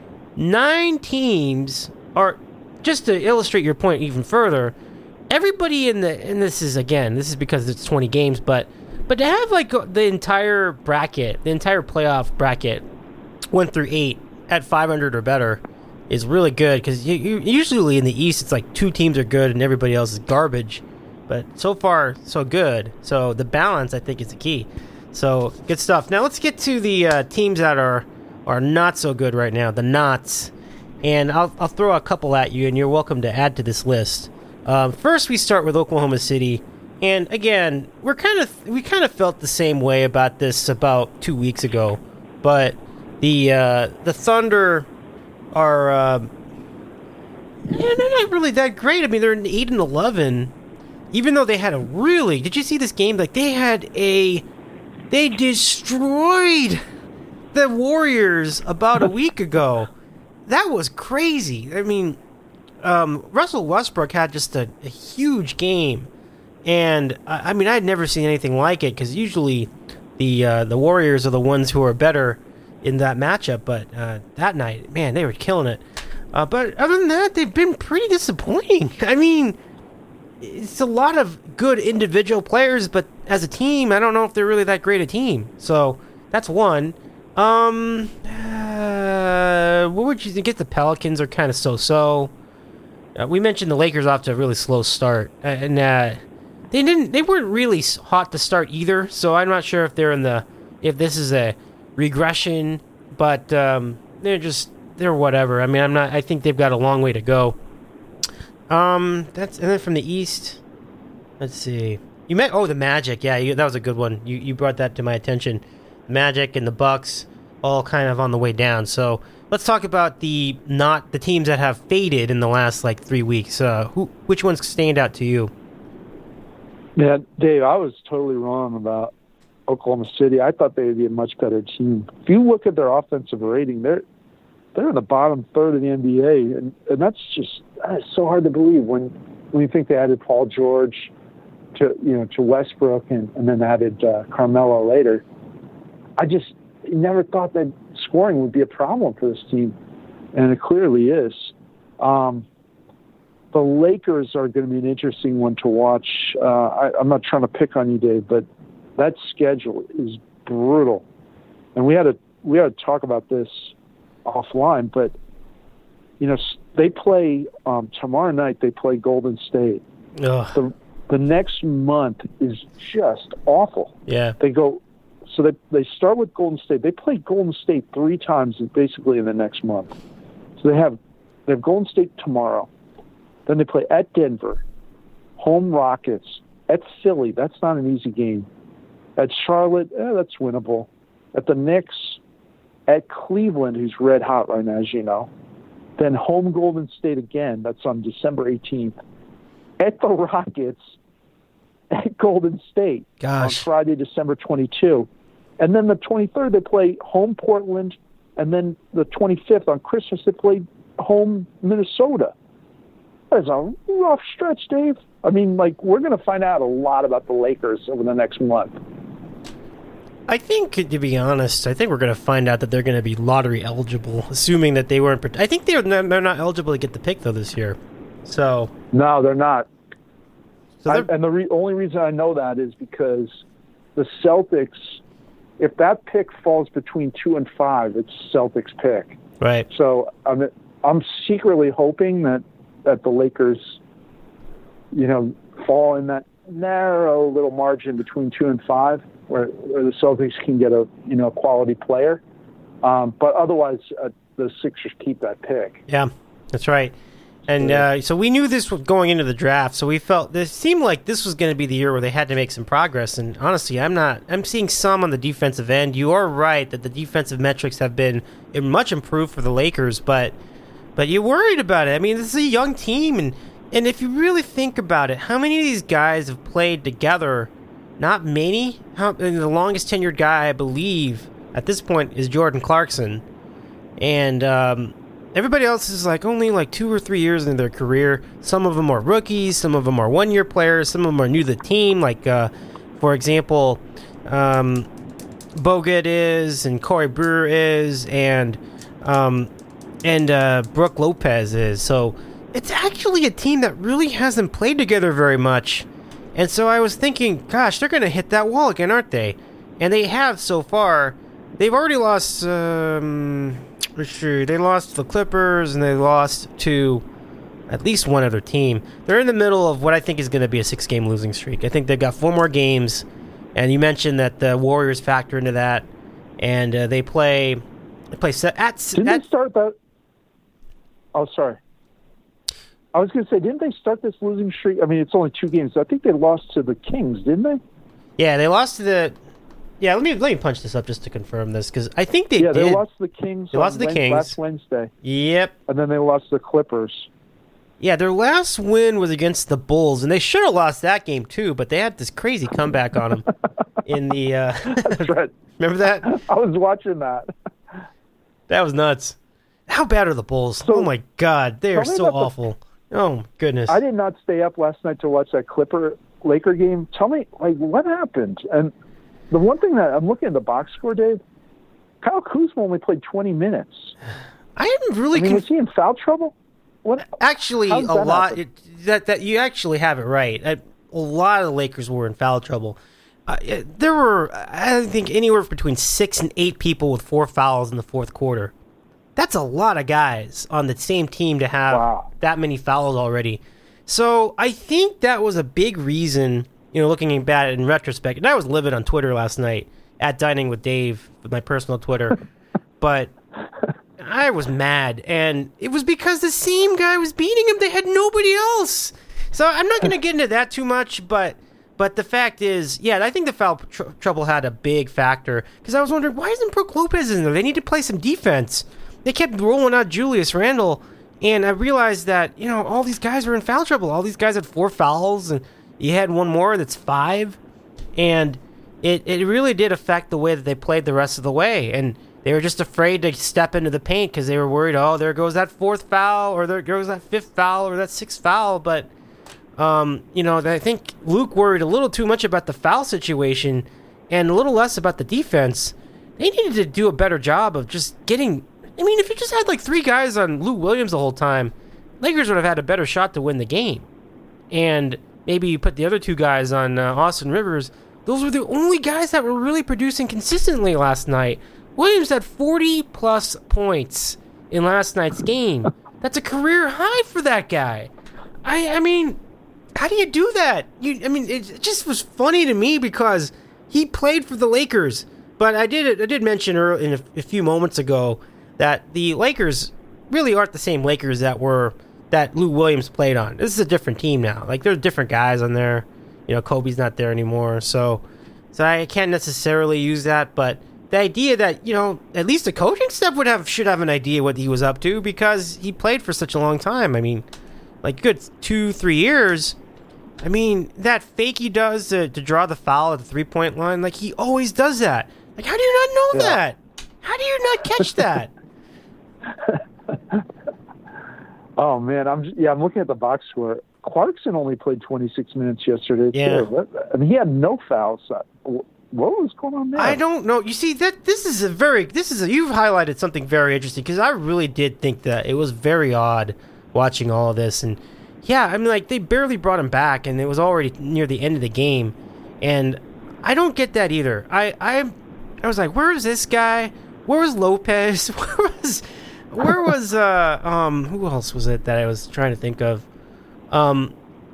nine teams are, just to illustrate your point even further, everybody in the, and this is, again, this is because it's twenty games, but But to have, like, the entire bracket, the entire playoff bracket, one through eight at five hundred or better is really good because you, you, usually in the East it's like two teams are good and everybody else is garbage. But so far, so good. So the balance, I think, is the key. So good stuff. Now let's get to the uh, teams that are are not so good right now, the Knots. And I'll I'll throw a couple at you, and you're welcome to add to this list. Um, first, we start with Oklahoma City. And again, we're kind of we kind of felt the same way about this about two weeks ago, but the uh, the Thunder are uh, yeah, they're not really that great. I mean, they're an eight and eleven, even though they had a really. Did you see this game? Like they had a they destroyed the Warriors about a week ago. That was crazy. I mean, um, Russell Westbrook had just a, a huge game. And, I mean, I had never seen anything like it, because usually the uh, the Warriors are the ones who are better in that matchup, but uh, that night, man, they were killing it. Uh, but other than that, they've been pretty disappointing. I mean, it's a lot of good individual players, but as a team, I don't know if they're really that great a team. So, that's one. Um, uh, what would you think? The Pelicans are kind of so-so. Uh, we mentioned the Lakers off to a really slow start, and uh, they didn't. They weren't really hot to start either. So I'm not sure if they're in the if this is a regression, but um, they're just they're whatever. I mean, I'm not. I think they've got a long way to go. Um, that's and then from the East, let's see. You met oh the Magic, yeah, you, that was a good one. You you brought that to my attention. Magic and the Bucks all kind of on the way down. So let's talk about the not the teams that have faded in the last like three weeks. Uh, who which ones stand out to you? Yeah, Dave, I was totally wrong about Oklahoma City. I thought they would be a much better team. If you look at their offensive rating, they're they're in the bottom third of the N B A, and, and that's just that is so hard to believe when when you think they added Paul George to you know to Westbrook and, and then added uh, Carmelo later. I just never thought that scoring would be a problem for this team, and it clearly is. Um, the Lakers are going to be an interesting one to watch. Uh, I, I'm not trying to pick on you, Dave, but that schedule is brutal, and we had to we had to talk about this offline. But you know, they play um, tomorrow night. They play Golden State. Ugh. The The next month is just awful. Yeah. They go, so they they start with Golden State. They play Golden State three times basically in the next month. So they have they have Golden State tomorrow. Then they play at Denver, home Rockets, at Philly. That's not an easy game. At Charlotte, eh, that's winnable. At the Knicks, at Cleveland, who's red hot right now, as you know. Then home Golden State again. That's on December eighteenth. At the Rockets, at Golden State Gosh. on Friday, December twenty-second. And then the twenty-third, they play home Portland. And then the twenty-fifth, on Christmas, they play home Minnesota. That's a rough stretch, Dave. I mean, like, we're going to find out a lot about the Lakers over the next month. I think, to be honest, I think we're going to find out that they're going to be lottery eligible, assuming that they weren't. I think they're not, they're not eligible to get the pick, though, this year. So No, they're not. So I, they're, and the re- only reason I know that is because the Celtics, if that pick falls between two and five, it's Celtics pick. right. So I'm I'm secretly hoping that, that the Lakers, you know, fall in that narrow little margin between two and five, where, where the Celtics can get a you know quality player. Um, but otherwise, uh, the Sixers keep that pick. Yeah, that's right. And uh, so we knew this was going into the draft, so we felt this seemed like this was going to be the year where they had to make some progress. And honestly, I'm not. I'm seeing some on the defensive end. You are right that the defensive metrics have been much improved for the Lakers, but but you're worried about it. I mean, this is a young team, and and if you really think about it, how many of these guys have played together? Not many. How, and the longest tenured guy, I believe, at this point is Jordan Clarkson, and. Um, Everybody else is like only like two or three years in their career. Some of them are rookies. Some of them are one-year players. Some of them are new to the team. Like, uh, for example, um, Bogut is, and Corey Brewer is, and um, and uh, Brooke Lopez is. So it's actually a team that really hasn't played together very much. And so I was thinking, gosh, they're going to hit that wall again, aren't they? And they have so far. They've already lost. Um, For sure. They lost to the Clippers, and they lost to at least one other team. They're in the middle of what I think is going to be a six-game losing streak. I think they've got four more games, and you mentioned that the Warriors factor into that, and uh, they play they play set, at... Didn't at, they start that? Oh, sorry. I was going to say, didn't they start this losing streak? I mean, it's only two games. I think they lost to the Kings, didn't they? Yeah, they lost to the... Yeah, let me let me punch this up just to confirm this, because I think they yeah, did. they lost to the Kings. They lost to the Wed- Kings last Wednesday. Yep. And then they lost to the Clippers. Yeah, their last win was against the Bulls, and they should have lost that game too. But they had this crazy comeback on them in the. Uh, That's right. Remember that? I was watching that. That was nuts. How bad are the Bulls? So, oh my God, they are tell me so about the- awful. Oh my goodness. I did not stay up last night to watch that Clipper Laker game. Tell me, like, what happened? And the one thing that I'm looking at the box score, Dave, Kyle Kuzma only played twenty minutes. I am really I mean, conf- was he in foul trouble? What? actually How a did that lot. happen? It, that that you actually have it right. A, a lot of the Lakers were in foul trouble. Uh, it- there were, I think, anywhere between six and eight people with four fouls in the fourth quarter. That's a lot of guys on the same team to have Wow. that many fouls already. So I think that was a big reason, you know, looking back in retrospect. And I was livid on Twitter last night at Dining with Dave, with my personal Twitter. But I was mad. And it was because the same guy was beating him. They had nobody else. So I'm not going to get into that too much, but... But the fact is, yeah, I think the foul tr- trouble had a big factor. Because I was wondering, why isn't Brooke Lopez in there? They need to play some defense. They kept rolling out Julius Randle, and I realized that, you know, all these guys were in foul trouble. All these guys had four fouls, and you had one more that's five. And it, it really did affect the way that they played the rest of the way. And they were just afraid to step into the paint because they were worried, oh, there goes that fourth foul, or there goes that fifth foul, or that sixth foul. But... Um, you know, I think Luke worried a little too much about the foul situation and a little less about the defense. They needed to do a better job of just getting... I mean, if you just had like three guys on Lou Williams the whole time, Lakers would have had a better shot to win the game. And maybe you put the other two guys on uh, Austin Rivers. Those were the only guys that were really producing consistently last night. Williams had forty-plus points in last night's game. That's a career high for that guy. I, I mean... how do you do that? You, I mean, it just was funny to me because he played for the Lakers. But I did I did mention early, in a, a few moments ago that the Lakers really aren't the same Lakers that were that Lou Williams played on. This is a different team now. Like, there's different guys on there. You know, Kobe's not there anymore, so so I can't necessarily use that. But the idea that, you know, at least the coaching staff would have should have an idea what he was up to because he played for such a long time. I mean, like good two, three years. I mean, that fake he does to, to draw the foul at the three-point line, like he always does that. Like, how do you not know Yeah. that? How do you not catch that? Oh man, I'm yeah, I'm looking at the box score. Clarkson only played twenty-six minutes yesterday. Yeah. too. What- I mean, he had no fouls. What was going on there? I don't know. You see, that this is a very this is a, you've highlighted something very interesting because I really did think that it was very odd watching all of this. And yeah, I mean, like they barely brought him back, and it was already near the end of the game, and I don't get that either. I I I was like, where is this guy? Where was Lopez? Where was where was uh um who else was it that I was trying to think of? Um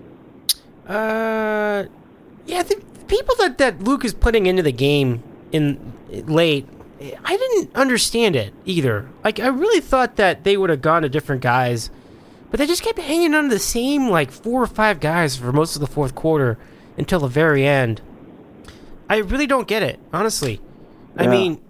uh yeah, the people that, that Luke is putting into the game in late, I didn't understand it either. Like, I really thought that they would have gone to different guys, but they just kept hanging on to the same like four or five guys for most of the fourth quarter until the very end. I really don't get it, honestly. I Yeah. mean,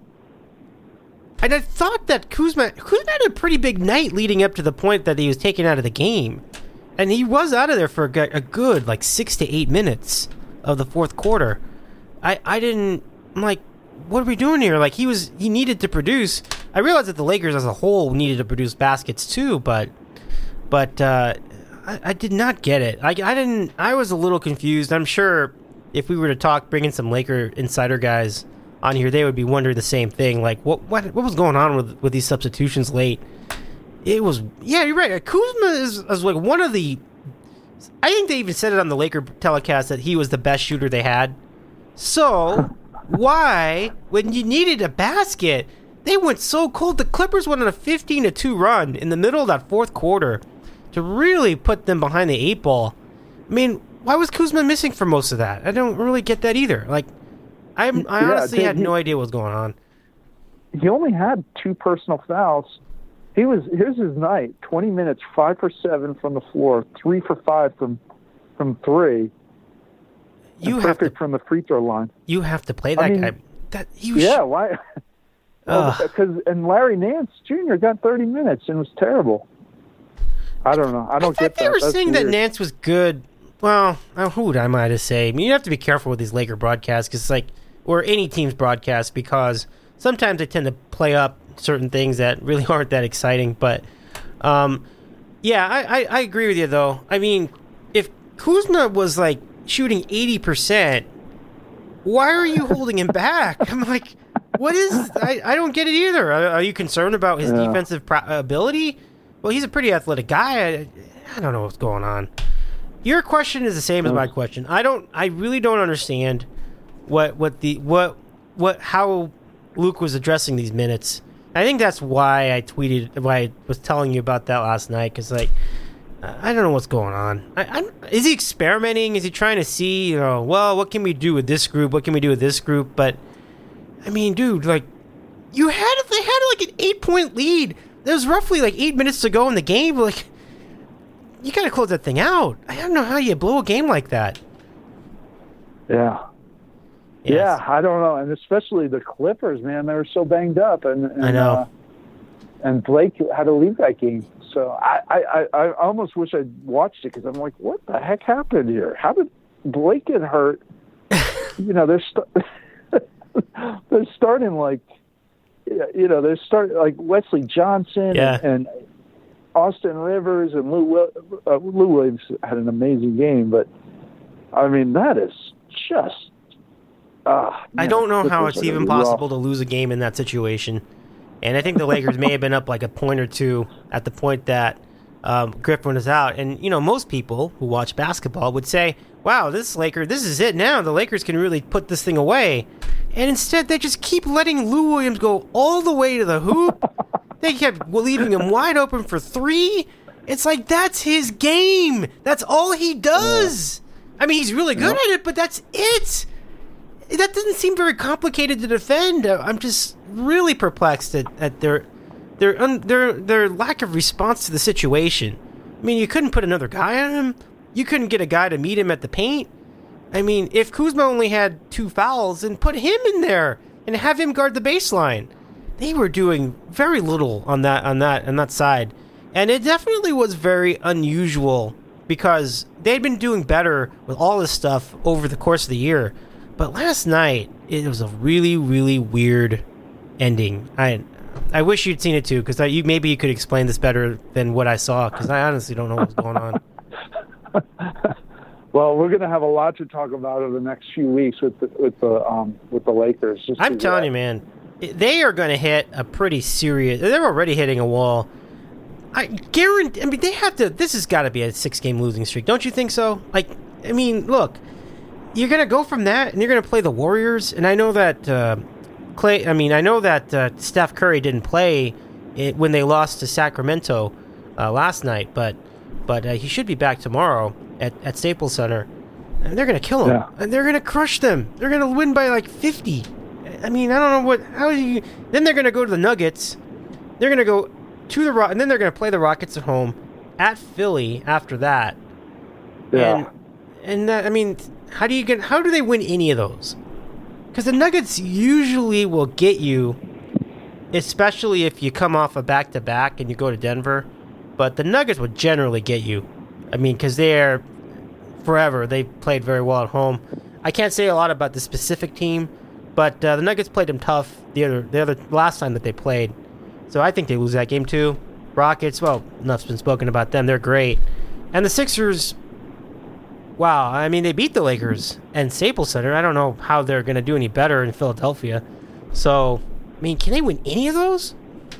and I thought that Kuzma Kuzma had a pretty big night leading up to the point that he was taken out of the game. And he was out of there for a, gu- a good, like, six to eight minutes of the fourth quarter. I, I didn't, I'm like, what are we doing here? Like, he was, he needed to produce. I realized that the Lakers as a whole needed to produce baskets too, but, but, uh, I, I did not get it. I, I didn't, I was a little confused. I'm sure if we were to talk, bring in some Laker insider guys on here, they would be wondering the same thing. Like, what, what, what was going on with, with these substitutions late? It was, yeah, you're right. Kuzma is, is like one of the, I think they even said it on the Laker telecast that he was the best shooter they had. So, why, when you needed a basket, they went so cold. The Clippers went on a fifteen to two run in the middle of that fourth quarter to really put them behind the eight ball. I mean, why was Kuzma missing for most of that? I don't really get that either. Like, I'm, I Yeah, honestly they- had he- no idea what was going on. He only had two personal fouls. He was here's his night: twenty minutes, five for seven from the floor, three for five from from three. You and have perfect to, from the free throw line. you have to play that I mean, guy. That he was, Yeah, why? Ugh. Because and Larry Nance Junior got thirty minutes and was terrible. I don't know. I don't I get thought they that. were That's saying that weird. Nance was good. Well, uh, who would I might have say? I mean, you have to be careful with these Laker broadcasts because, like, or any team's broadcast, because sometimes they tend to play up certain things that really aren't that exciting. But, um, yeah, I, I, I agree with you, though. I mean, if Kuzma was, like, shooting eighty percent, why are you holding him back? I'm like, what is... I, I don't get it either. Are, are you concerned about his Yeah. defensive pro- ability? Well, he's a pretty athletic guy. I, I don't know what's going on. Your question is the same as my question. I don't. I really don't understand what what the what what how Luke was addressing these minutes. I think that's why I tweeted, why I was telling you about that last night, because like I don't know what's going on. I, I, is he experimenting? Is he trying to see, you know, well, what can we do with this group? What can we do with this group? But I mean, dude, like you had they had like an eight point lead. There was roughly like eight minutes to go in the game. Like, you gotta close that thing out. I don't know how you blow a game like that. Yeah. Yes. Yeah, I don't know, and especially the Clippers, man, they were so banged up, and, and I know. Uh, and Blake had to leave that game, so I, I, I, I almost wish I'd watched it because I'm like, what the heck happened here? How did Blake get hurt? you know, they're st- they're starting like, you know, they're starting like Wesley Johnson Yeah. and, and Austin Rivers and Lou Will- uh, Lou Williams had an amazing game, but I mean that is just. Uh, I don't know how Clippers it's are even gonna be possible rough. to lose a game in that situation. And I think the Lakers may have been up like a point or two at the point that um, Griffin was out. And, you know, most people who watch basketball would say, wow, this Laker, this is it now. The Lakers can really put this thing away. And instead, they just keep letting Lou Williams go all the way to the hoop. They kept leaving him wide open for three. It's like, that's his game. That's all he does. Yeah. I mean, he's really good yeah. at it, but that's it. That doesn't seem very complicated to defend. I'm just really perplexed at, at their their, un, their their lack of response to the situation. I mean, you couldn't put another guy on him. You couldn't get a guy to meet him at the paint. I mean, if Kuzma only had two fouls, then put him in there and have him guard the baseline. They were doing very little on that on that on that side, and it definitely was very unusual because they'd been doing better with all this stuff over the course of the year. But last night, it was a really, really weird ending. I I wish you'd seen it too, because you maybe you could explain this better than what I saw, because I honestly don't know what's going on. Well, we're going to have a lot to talk about over the next few weeks with the, with the um with the Lakers. Just I'm telling you, man, they are going to hit a pretty serious. They're already hitting a wall. I guarantee. I mean, they have to. This has got to be a six-game losing streak, don't you think so? Like, I mean, look, you're going to go from that, and you're going to play the Warriors. And I know that uh, Clay. I mean, I know that uh, Steph Curry didn't play it when they lost to Sacramento uh, last night, but but uh, he should be back tomorrow at, at Staples Center, and they're going to kill him, yeah. and they're going to crush them. They're going to win by like fifty. I mean, I don't know what. How do you? Then they're going to go to the Nuggets. They're going to go to the Rock, and then they're going to play the Rockets at home, at Philly after that. Yeah. And, and that, I mean, how do you get? How do they win any of those? Because the Nuggets usually will get you, especially if you come off a back-to-back and you go to Denver. But the Nuggets would generally get you. I mean, because they're forever. They played very well at home. I can't say a lot about the specific team, but uh, the Nuggets played them tough the other the other last time that they played. So I think they lose that game too. Rockets, well, enough's been spoken about them. They're great. And the Sixers, wow, I mean, they beat the Lakers and Staples Center. I don't know how they're going to do any better in Philadelphia. So, I mean, can they win any of those?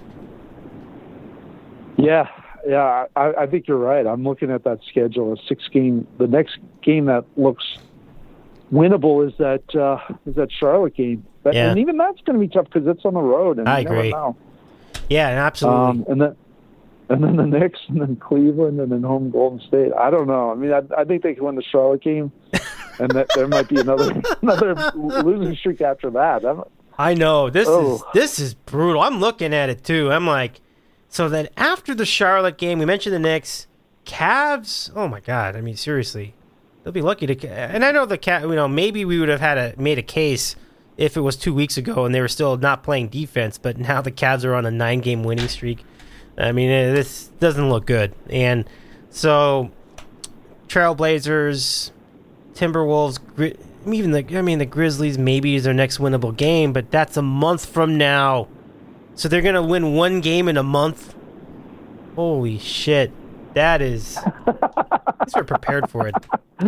Yeah, yeah, I, I think you're right. I'm looking at that schedule, a six-game. The next game that looks winnable is that uh, is that Charlotte game. But, yeah. And even that's going to be tough because it's on the road. And I you never agree. know. Yeah, absolutely. Um, and then, and then the Knicks, and then Cleveland, and then home Golden State. I don't know. I mean, I, I think they can win the Charlotte game, and that there might be another another losing streak after that. I'm, I know this oh. is this is brutal. I'm looking at it too. I'm like, so then after the Charlotte game, we mentioned the Knicks, Cavs. Oh my God! I mean, seriously, they'll be lucky to. And I know the Cavs. You know, maybe we would have had a made a case if it was two weeks ago and they were still not playing defense, but now the Cavs are on a nine-game winning streak. I mean, this doesn't look good. And so, Trailblazers, Timberwolves, even the I mean the Grizzlies maybe is their next winnable game, but that's a month from now. So they're gonna win one game in a month. Holy shit! That is. These are prepared for it.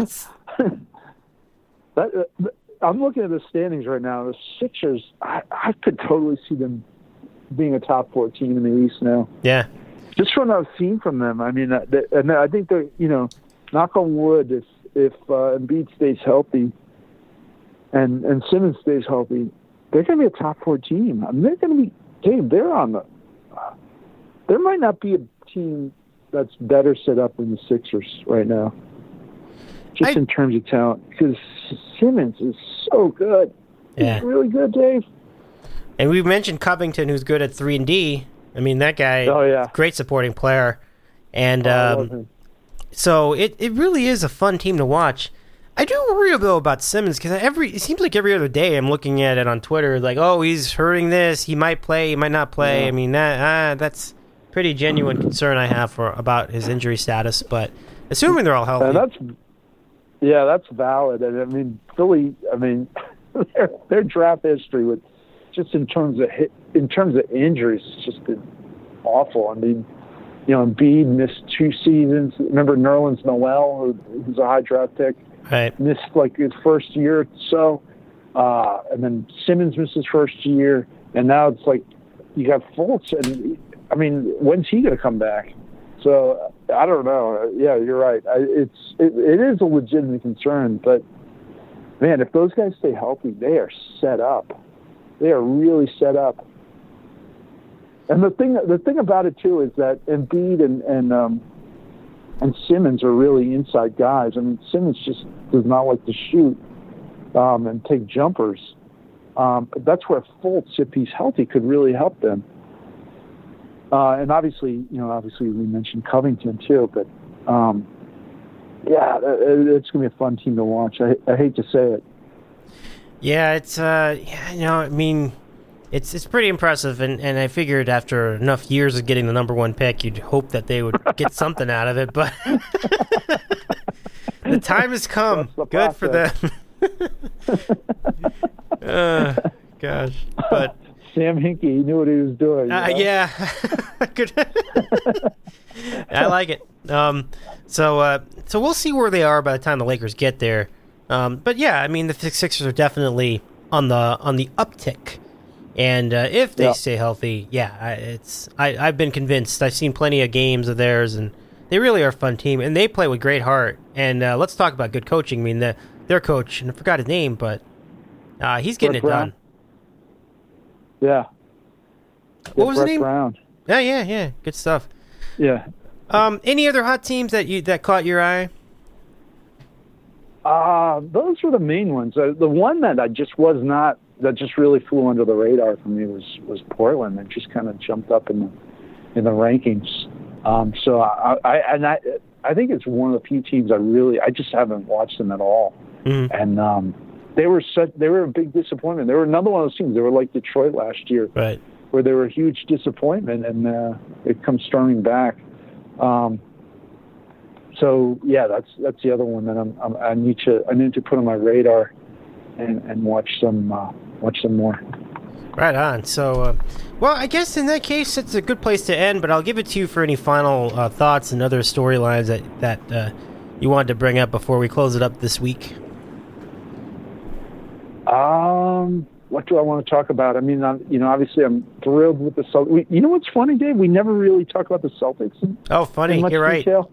that, uh, I'm looking at the standings right now. The Sixers, I, I could totally see them being a top four team in the East now. Yeah. Just from what I've seen from them, I mean, uh, they, and I think they're, you know, knock on wood, if if uh, Embiid stays healthy and and Simmons stays healthy, they're going to be a top four team. I mean, they're going to be, Dave, they're on the. Uh, there might not be a team that's better set up than the Sixers right now, just I, in terms of talent, because Simmons is so good. Yeah. He's really good, Dave. And we mentioned Covington, who's good at three and D. I mean, that guy, oh, yeah. great supporting player. And oh, um, so it, it really is a fun team to watch. I do worry, though, about Simmons, because every it seems like every other day I'm looking at it on Twitter, like, oh, he's hurting this, he might play, he might not play. Yeah. I mean, that uh, that's pretty genuine concern I have for about his injury status, but assuming they're all healthy. And that's, yeah, that's valid. And I mean, Philly, I mean, their, their draft history with just in terms of hit, in terms of injuries, it's just been awful. I mean, you know, Embiid missed two seasons. Remember Nerlens Noel, who, who's a high draft pick, right. missed like his first year or so, uh, and then Simmons missed his first year, and now it's like you got Fultz, and I mean, when's he going to come back? So I don't know. Yeah, you're right. I, it's it, it is a legitimate concern, but man, if those guys stay healthy, they are set up. They are really set up. And the thing, the thing about it too is that Embiid and and um, and Simmons are really inside guys. I mean, Simmons just does not like to shoot um, and take jumpers. Um, that's where Fultz, if he's healthy, could really help them. Uh, and obviously, you know, obviously we mentioned Covington too, but um, yeah, it's going to be a fun team to watch. I, I hate to say it. Yeah, it's uh, yeah, you know, I mean, it's it's pretty impressive, and, and I figured after enough years of getting the number one pick, you'd hope that they would get something out of it, but the time has come. Good for them. uh, gosh, but Sam Hinkie, he knew what he was doing. Uh, yeah, good. I like it. Um, so uh, so we'll see where they are by the time the Lakers get there. Um, but yeah, I mean the Sixers are definitely on the on the uptick, and uh, if they yeah. stay healthy, yeah, I, it's I, I've been convinced. I've seen plenty of games of theirs, and they really are a fun team, and they play with great heart. And uh, let's talk about good coaching. I mean, the, their coach, and I forgot his name, but uh, he's getting Brett it Brown. done. Yeah. What yeah, was Brett the name? Brown. Yeah, yeah, yeah. Good stuff. Yeah. Um, any other hot teams that you that caught your eye? Uh, those were the main ones. Uh, the one that I just was not, that just really flew under the radar for me was, was Portland. It just kind of jumped up in the, in the rankings. Um, so I, I, and I, I think it's one of the few teams I really, I just haven't watched them at all. Mm-hmm. And, um, they were such, they were a big disappointment. They were another one of those teams. They were like Detroit last year, right, where they were a huge disappointment, and uh, it comes storming back. Um, so yeah, that's that's the other one that I'm, I'm I need to I need to put on my radar and, and watch some uh, watch some more. Right on. So, uh, well, I guess in that case, it's a good place to end. But I'll give it to you for any final uh, thoughts and other storylines that that uh, you wanted to bring up before we close it up this week. Um, what do I want to talk about? I mean, I'm, you know, obviously I'm thrilled with the Celtics. We, you know what's funny, Dave? We never really talk about the Celtics in, oh, funny. in much You're detail.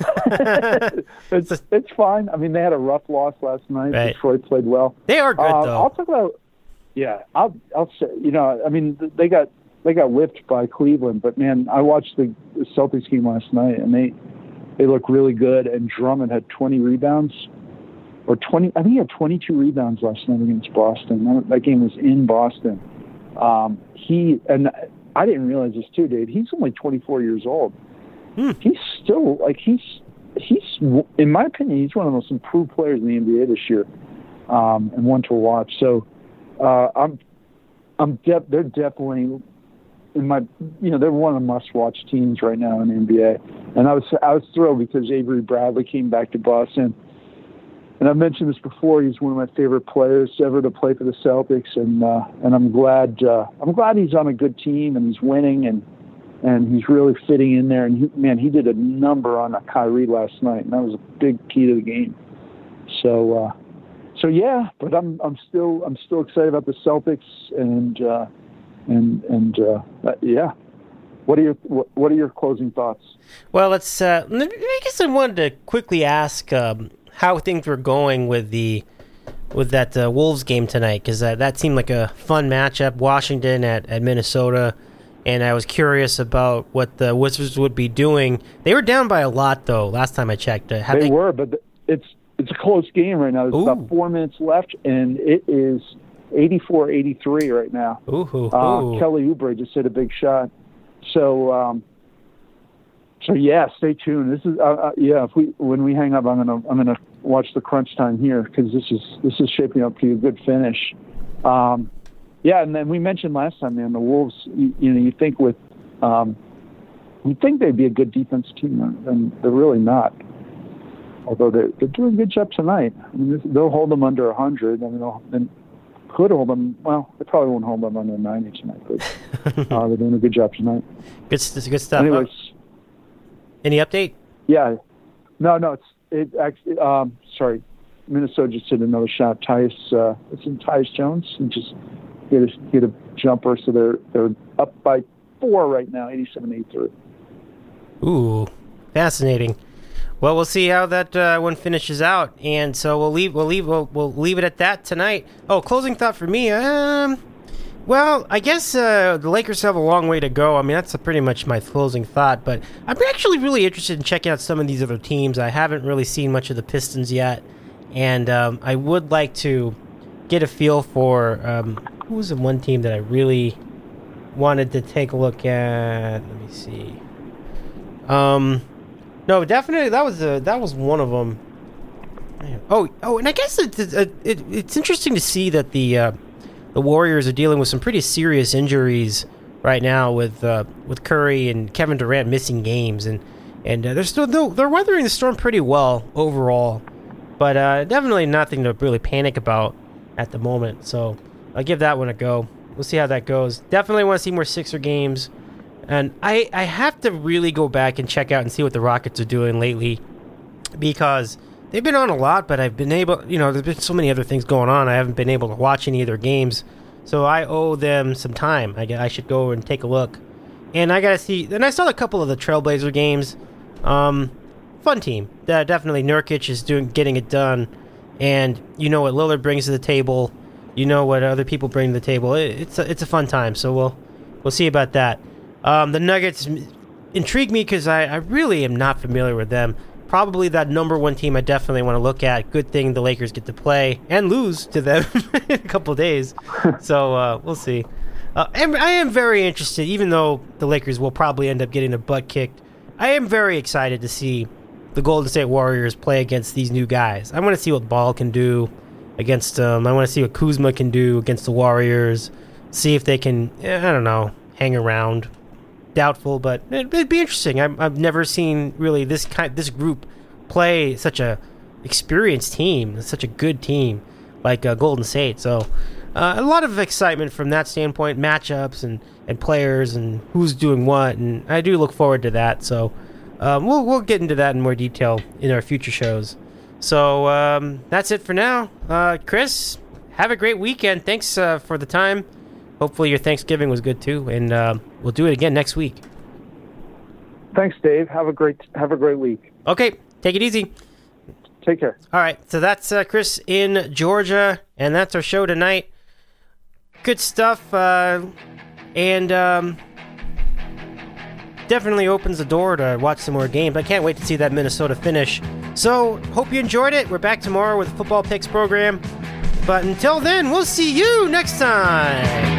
Right. it's, it's fine. I mean, they had a rough loss last night. Right. Detroit played well. They are good, uh, though. I'll talk about, yeah, I'll, I'll say, you know, I mean, they got, they got whipped by Cleveland, but man, I watched the, the Celtics game last night, and they, they look really good, and Drummond had twenty rebounds. Or twenty, I think he had twenty-two rebounds last night against Boston. That, that game was in Boston. Um, he and I didn't realize this too, Dave. He's only twenty-four years old. Hmm. He's still like he's he's in my opinion he's one of the most improved players in the N B A this year, um, and one to watch. So uh, I'm I'm de- they're definitely in my you know they're one of the must-watch teams right now in the N B A. And I was I was thrilled because Avery Bradley came back to Boston. And I've mentioned this before. He's one of my favorite players ever to play for the Celtics, and uh, and I'm glad uh, I'm glad he's on a good team and he's winning and and he's really fitting in there. And he, man, he did a number on a Kyrie last night, and that was a big key to the game. So uh, so yeah, but I'm I'm still I'm still excited about the Celtics and uh, and and uh, yeah. What are your what, what are your closing thoughts? Well, let's. Uh, I guess I wanted to quickly ask. Um, how things were going with the with that uh, Wolves game tonight, because uh, that seemed like a fun matchup. Washington at, at Minnesota, and I was curious about what the Wizards would be doing. They were down by a lot, though, last time I checked. Uh, they, they were, but it's it's a close game right now. There's Ooh. about four minutes left, and it is eighty-four eighty-three right now. Ooh, ooh, uh, ooh. Kelly Oubre just hit a big shot. So, um, so yeah, stay tuned. This is uh, uh, yeah. If we when we hang up, I'm gonna I'm gonna watch the crunch time here because this is this is shaping up to be a good finish. Um, yeah, and then we mentioned last time, man, the Wolves. You, you know, you think with um, you think they'd be a good defense team, and they're really not. Although they're they're doing a good job tonight. I mean, they'll hold them under a hundred. I mean, they'll, they could hold them. Well, they probably won't hold them under ninety tonight, but uh, they're doing a good job tonight. Good, good stuff. Anyways. Any update? Yeah, no, no. It's it actually. Um, sorry, Minnesota just hit another shot. Tyus, uh, it's in Tyus Jones. He just hit a, hit a jumper, so they're they're up by four right now, eighty-seven eighty-three. Ooh, fascinating. Well, we'll see how that uh, one finishes out, and so we'll leave. We'll leave. We'll, we'll leave it at that tonight. Oh, closing thought for me. Um, Well, I guess uh, the Lakers have a long way to go. I mean, that's a pretty much my closing thought, but I'm actually really interested in checking out some of these other teams. I haven't really seen much of the Pistons yet, and um, I would like to get a feel for um, who was the one team that I really wanted to take a look at. Let me see. Um, no, definitely that was a, that was one of them. Oh, oh, and I guess it, it, it, it's interesting to see that the uh, the Warriors are dealing with some pretty serious injuries right now with uh, with Curry and Kevin Durant missing games, and and uh, they're still they're weathering the storm pretty well overall, but uh, definitely nothing to really panic about at the moment. So I'll give that one a go. We'll see how that goes. Definitely want to see more Sixer games, and I I have to really go back and check out and see what the Rockets are doing lately, because they've been on a lot, but I've been able, you know, there's been so many other things going on. I haven't been able to watch any of their games, so I owe them some time. I, I should go and take a look. And I gotta see, and I saw a couple of the Trailblazer games. Um, fun team. Uh, definitely Nurkic is doing, getting it done, and you know what Lillard brings to the table. You know what other people bring to the table. It, it's a, it's a fun time, so we'll we'll see about that. Um, the Nuggets intrigue me because I, I really am not familiar with them. Probably that number one team I definitely want to look at. Good thing the Lakers get to play and lose to them in a couple of days. So uh, we'll see. Uh, and I am very interested, even though the Lakers will probably end up getting their butt kicked. I am very excited to see the Golden State Warriors play against these new guys. I want to see what Ball can do against them. I want to see what Kuzma can do against the Warriors. See if they can, I don't know, hang around. Doubtful, but it'd be interesting. I've, I've never seen really this kind, this group play such a experienced team, such a good team like uh, Golden State. So uh, a lot of excitement from that standpoint, matchups and, and players and who's doing what, and I do look forward to that. So um, we'll we'll get into that in more detail in our future shows. So um, that's it for now. Uh, Chris, have a great weekend. Thanks uh, for the time. Hopefully your Thanksgiving was good too, and uh, we'll do it again next week. Thanks, Dave. Have a great have a great week. Okay, take it easy. Take care. All right, so that's uh, Chris in Georgia, and that's our show tonight. Good stuff, uh, and um, definitely opens the door to watch some more games. I can't wait to see that Minnesota finish. So, hope you enjoyed it. We're back tomorrow with the Football Picks program. But until then, we'll see you next time.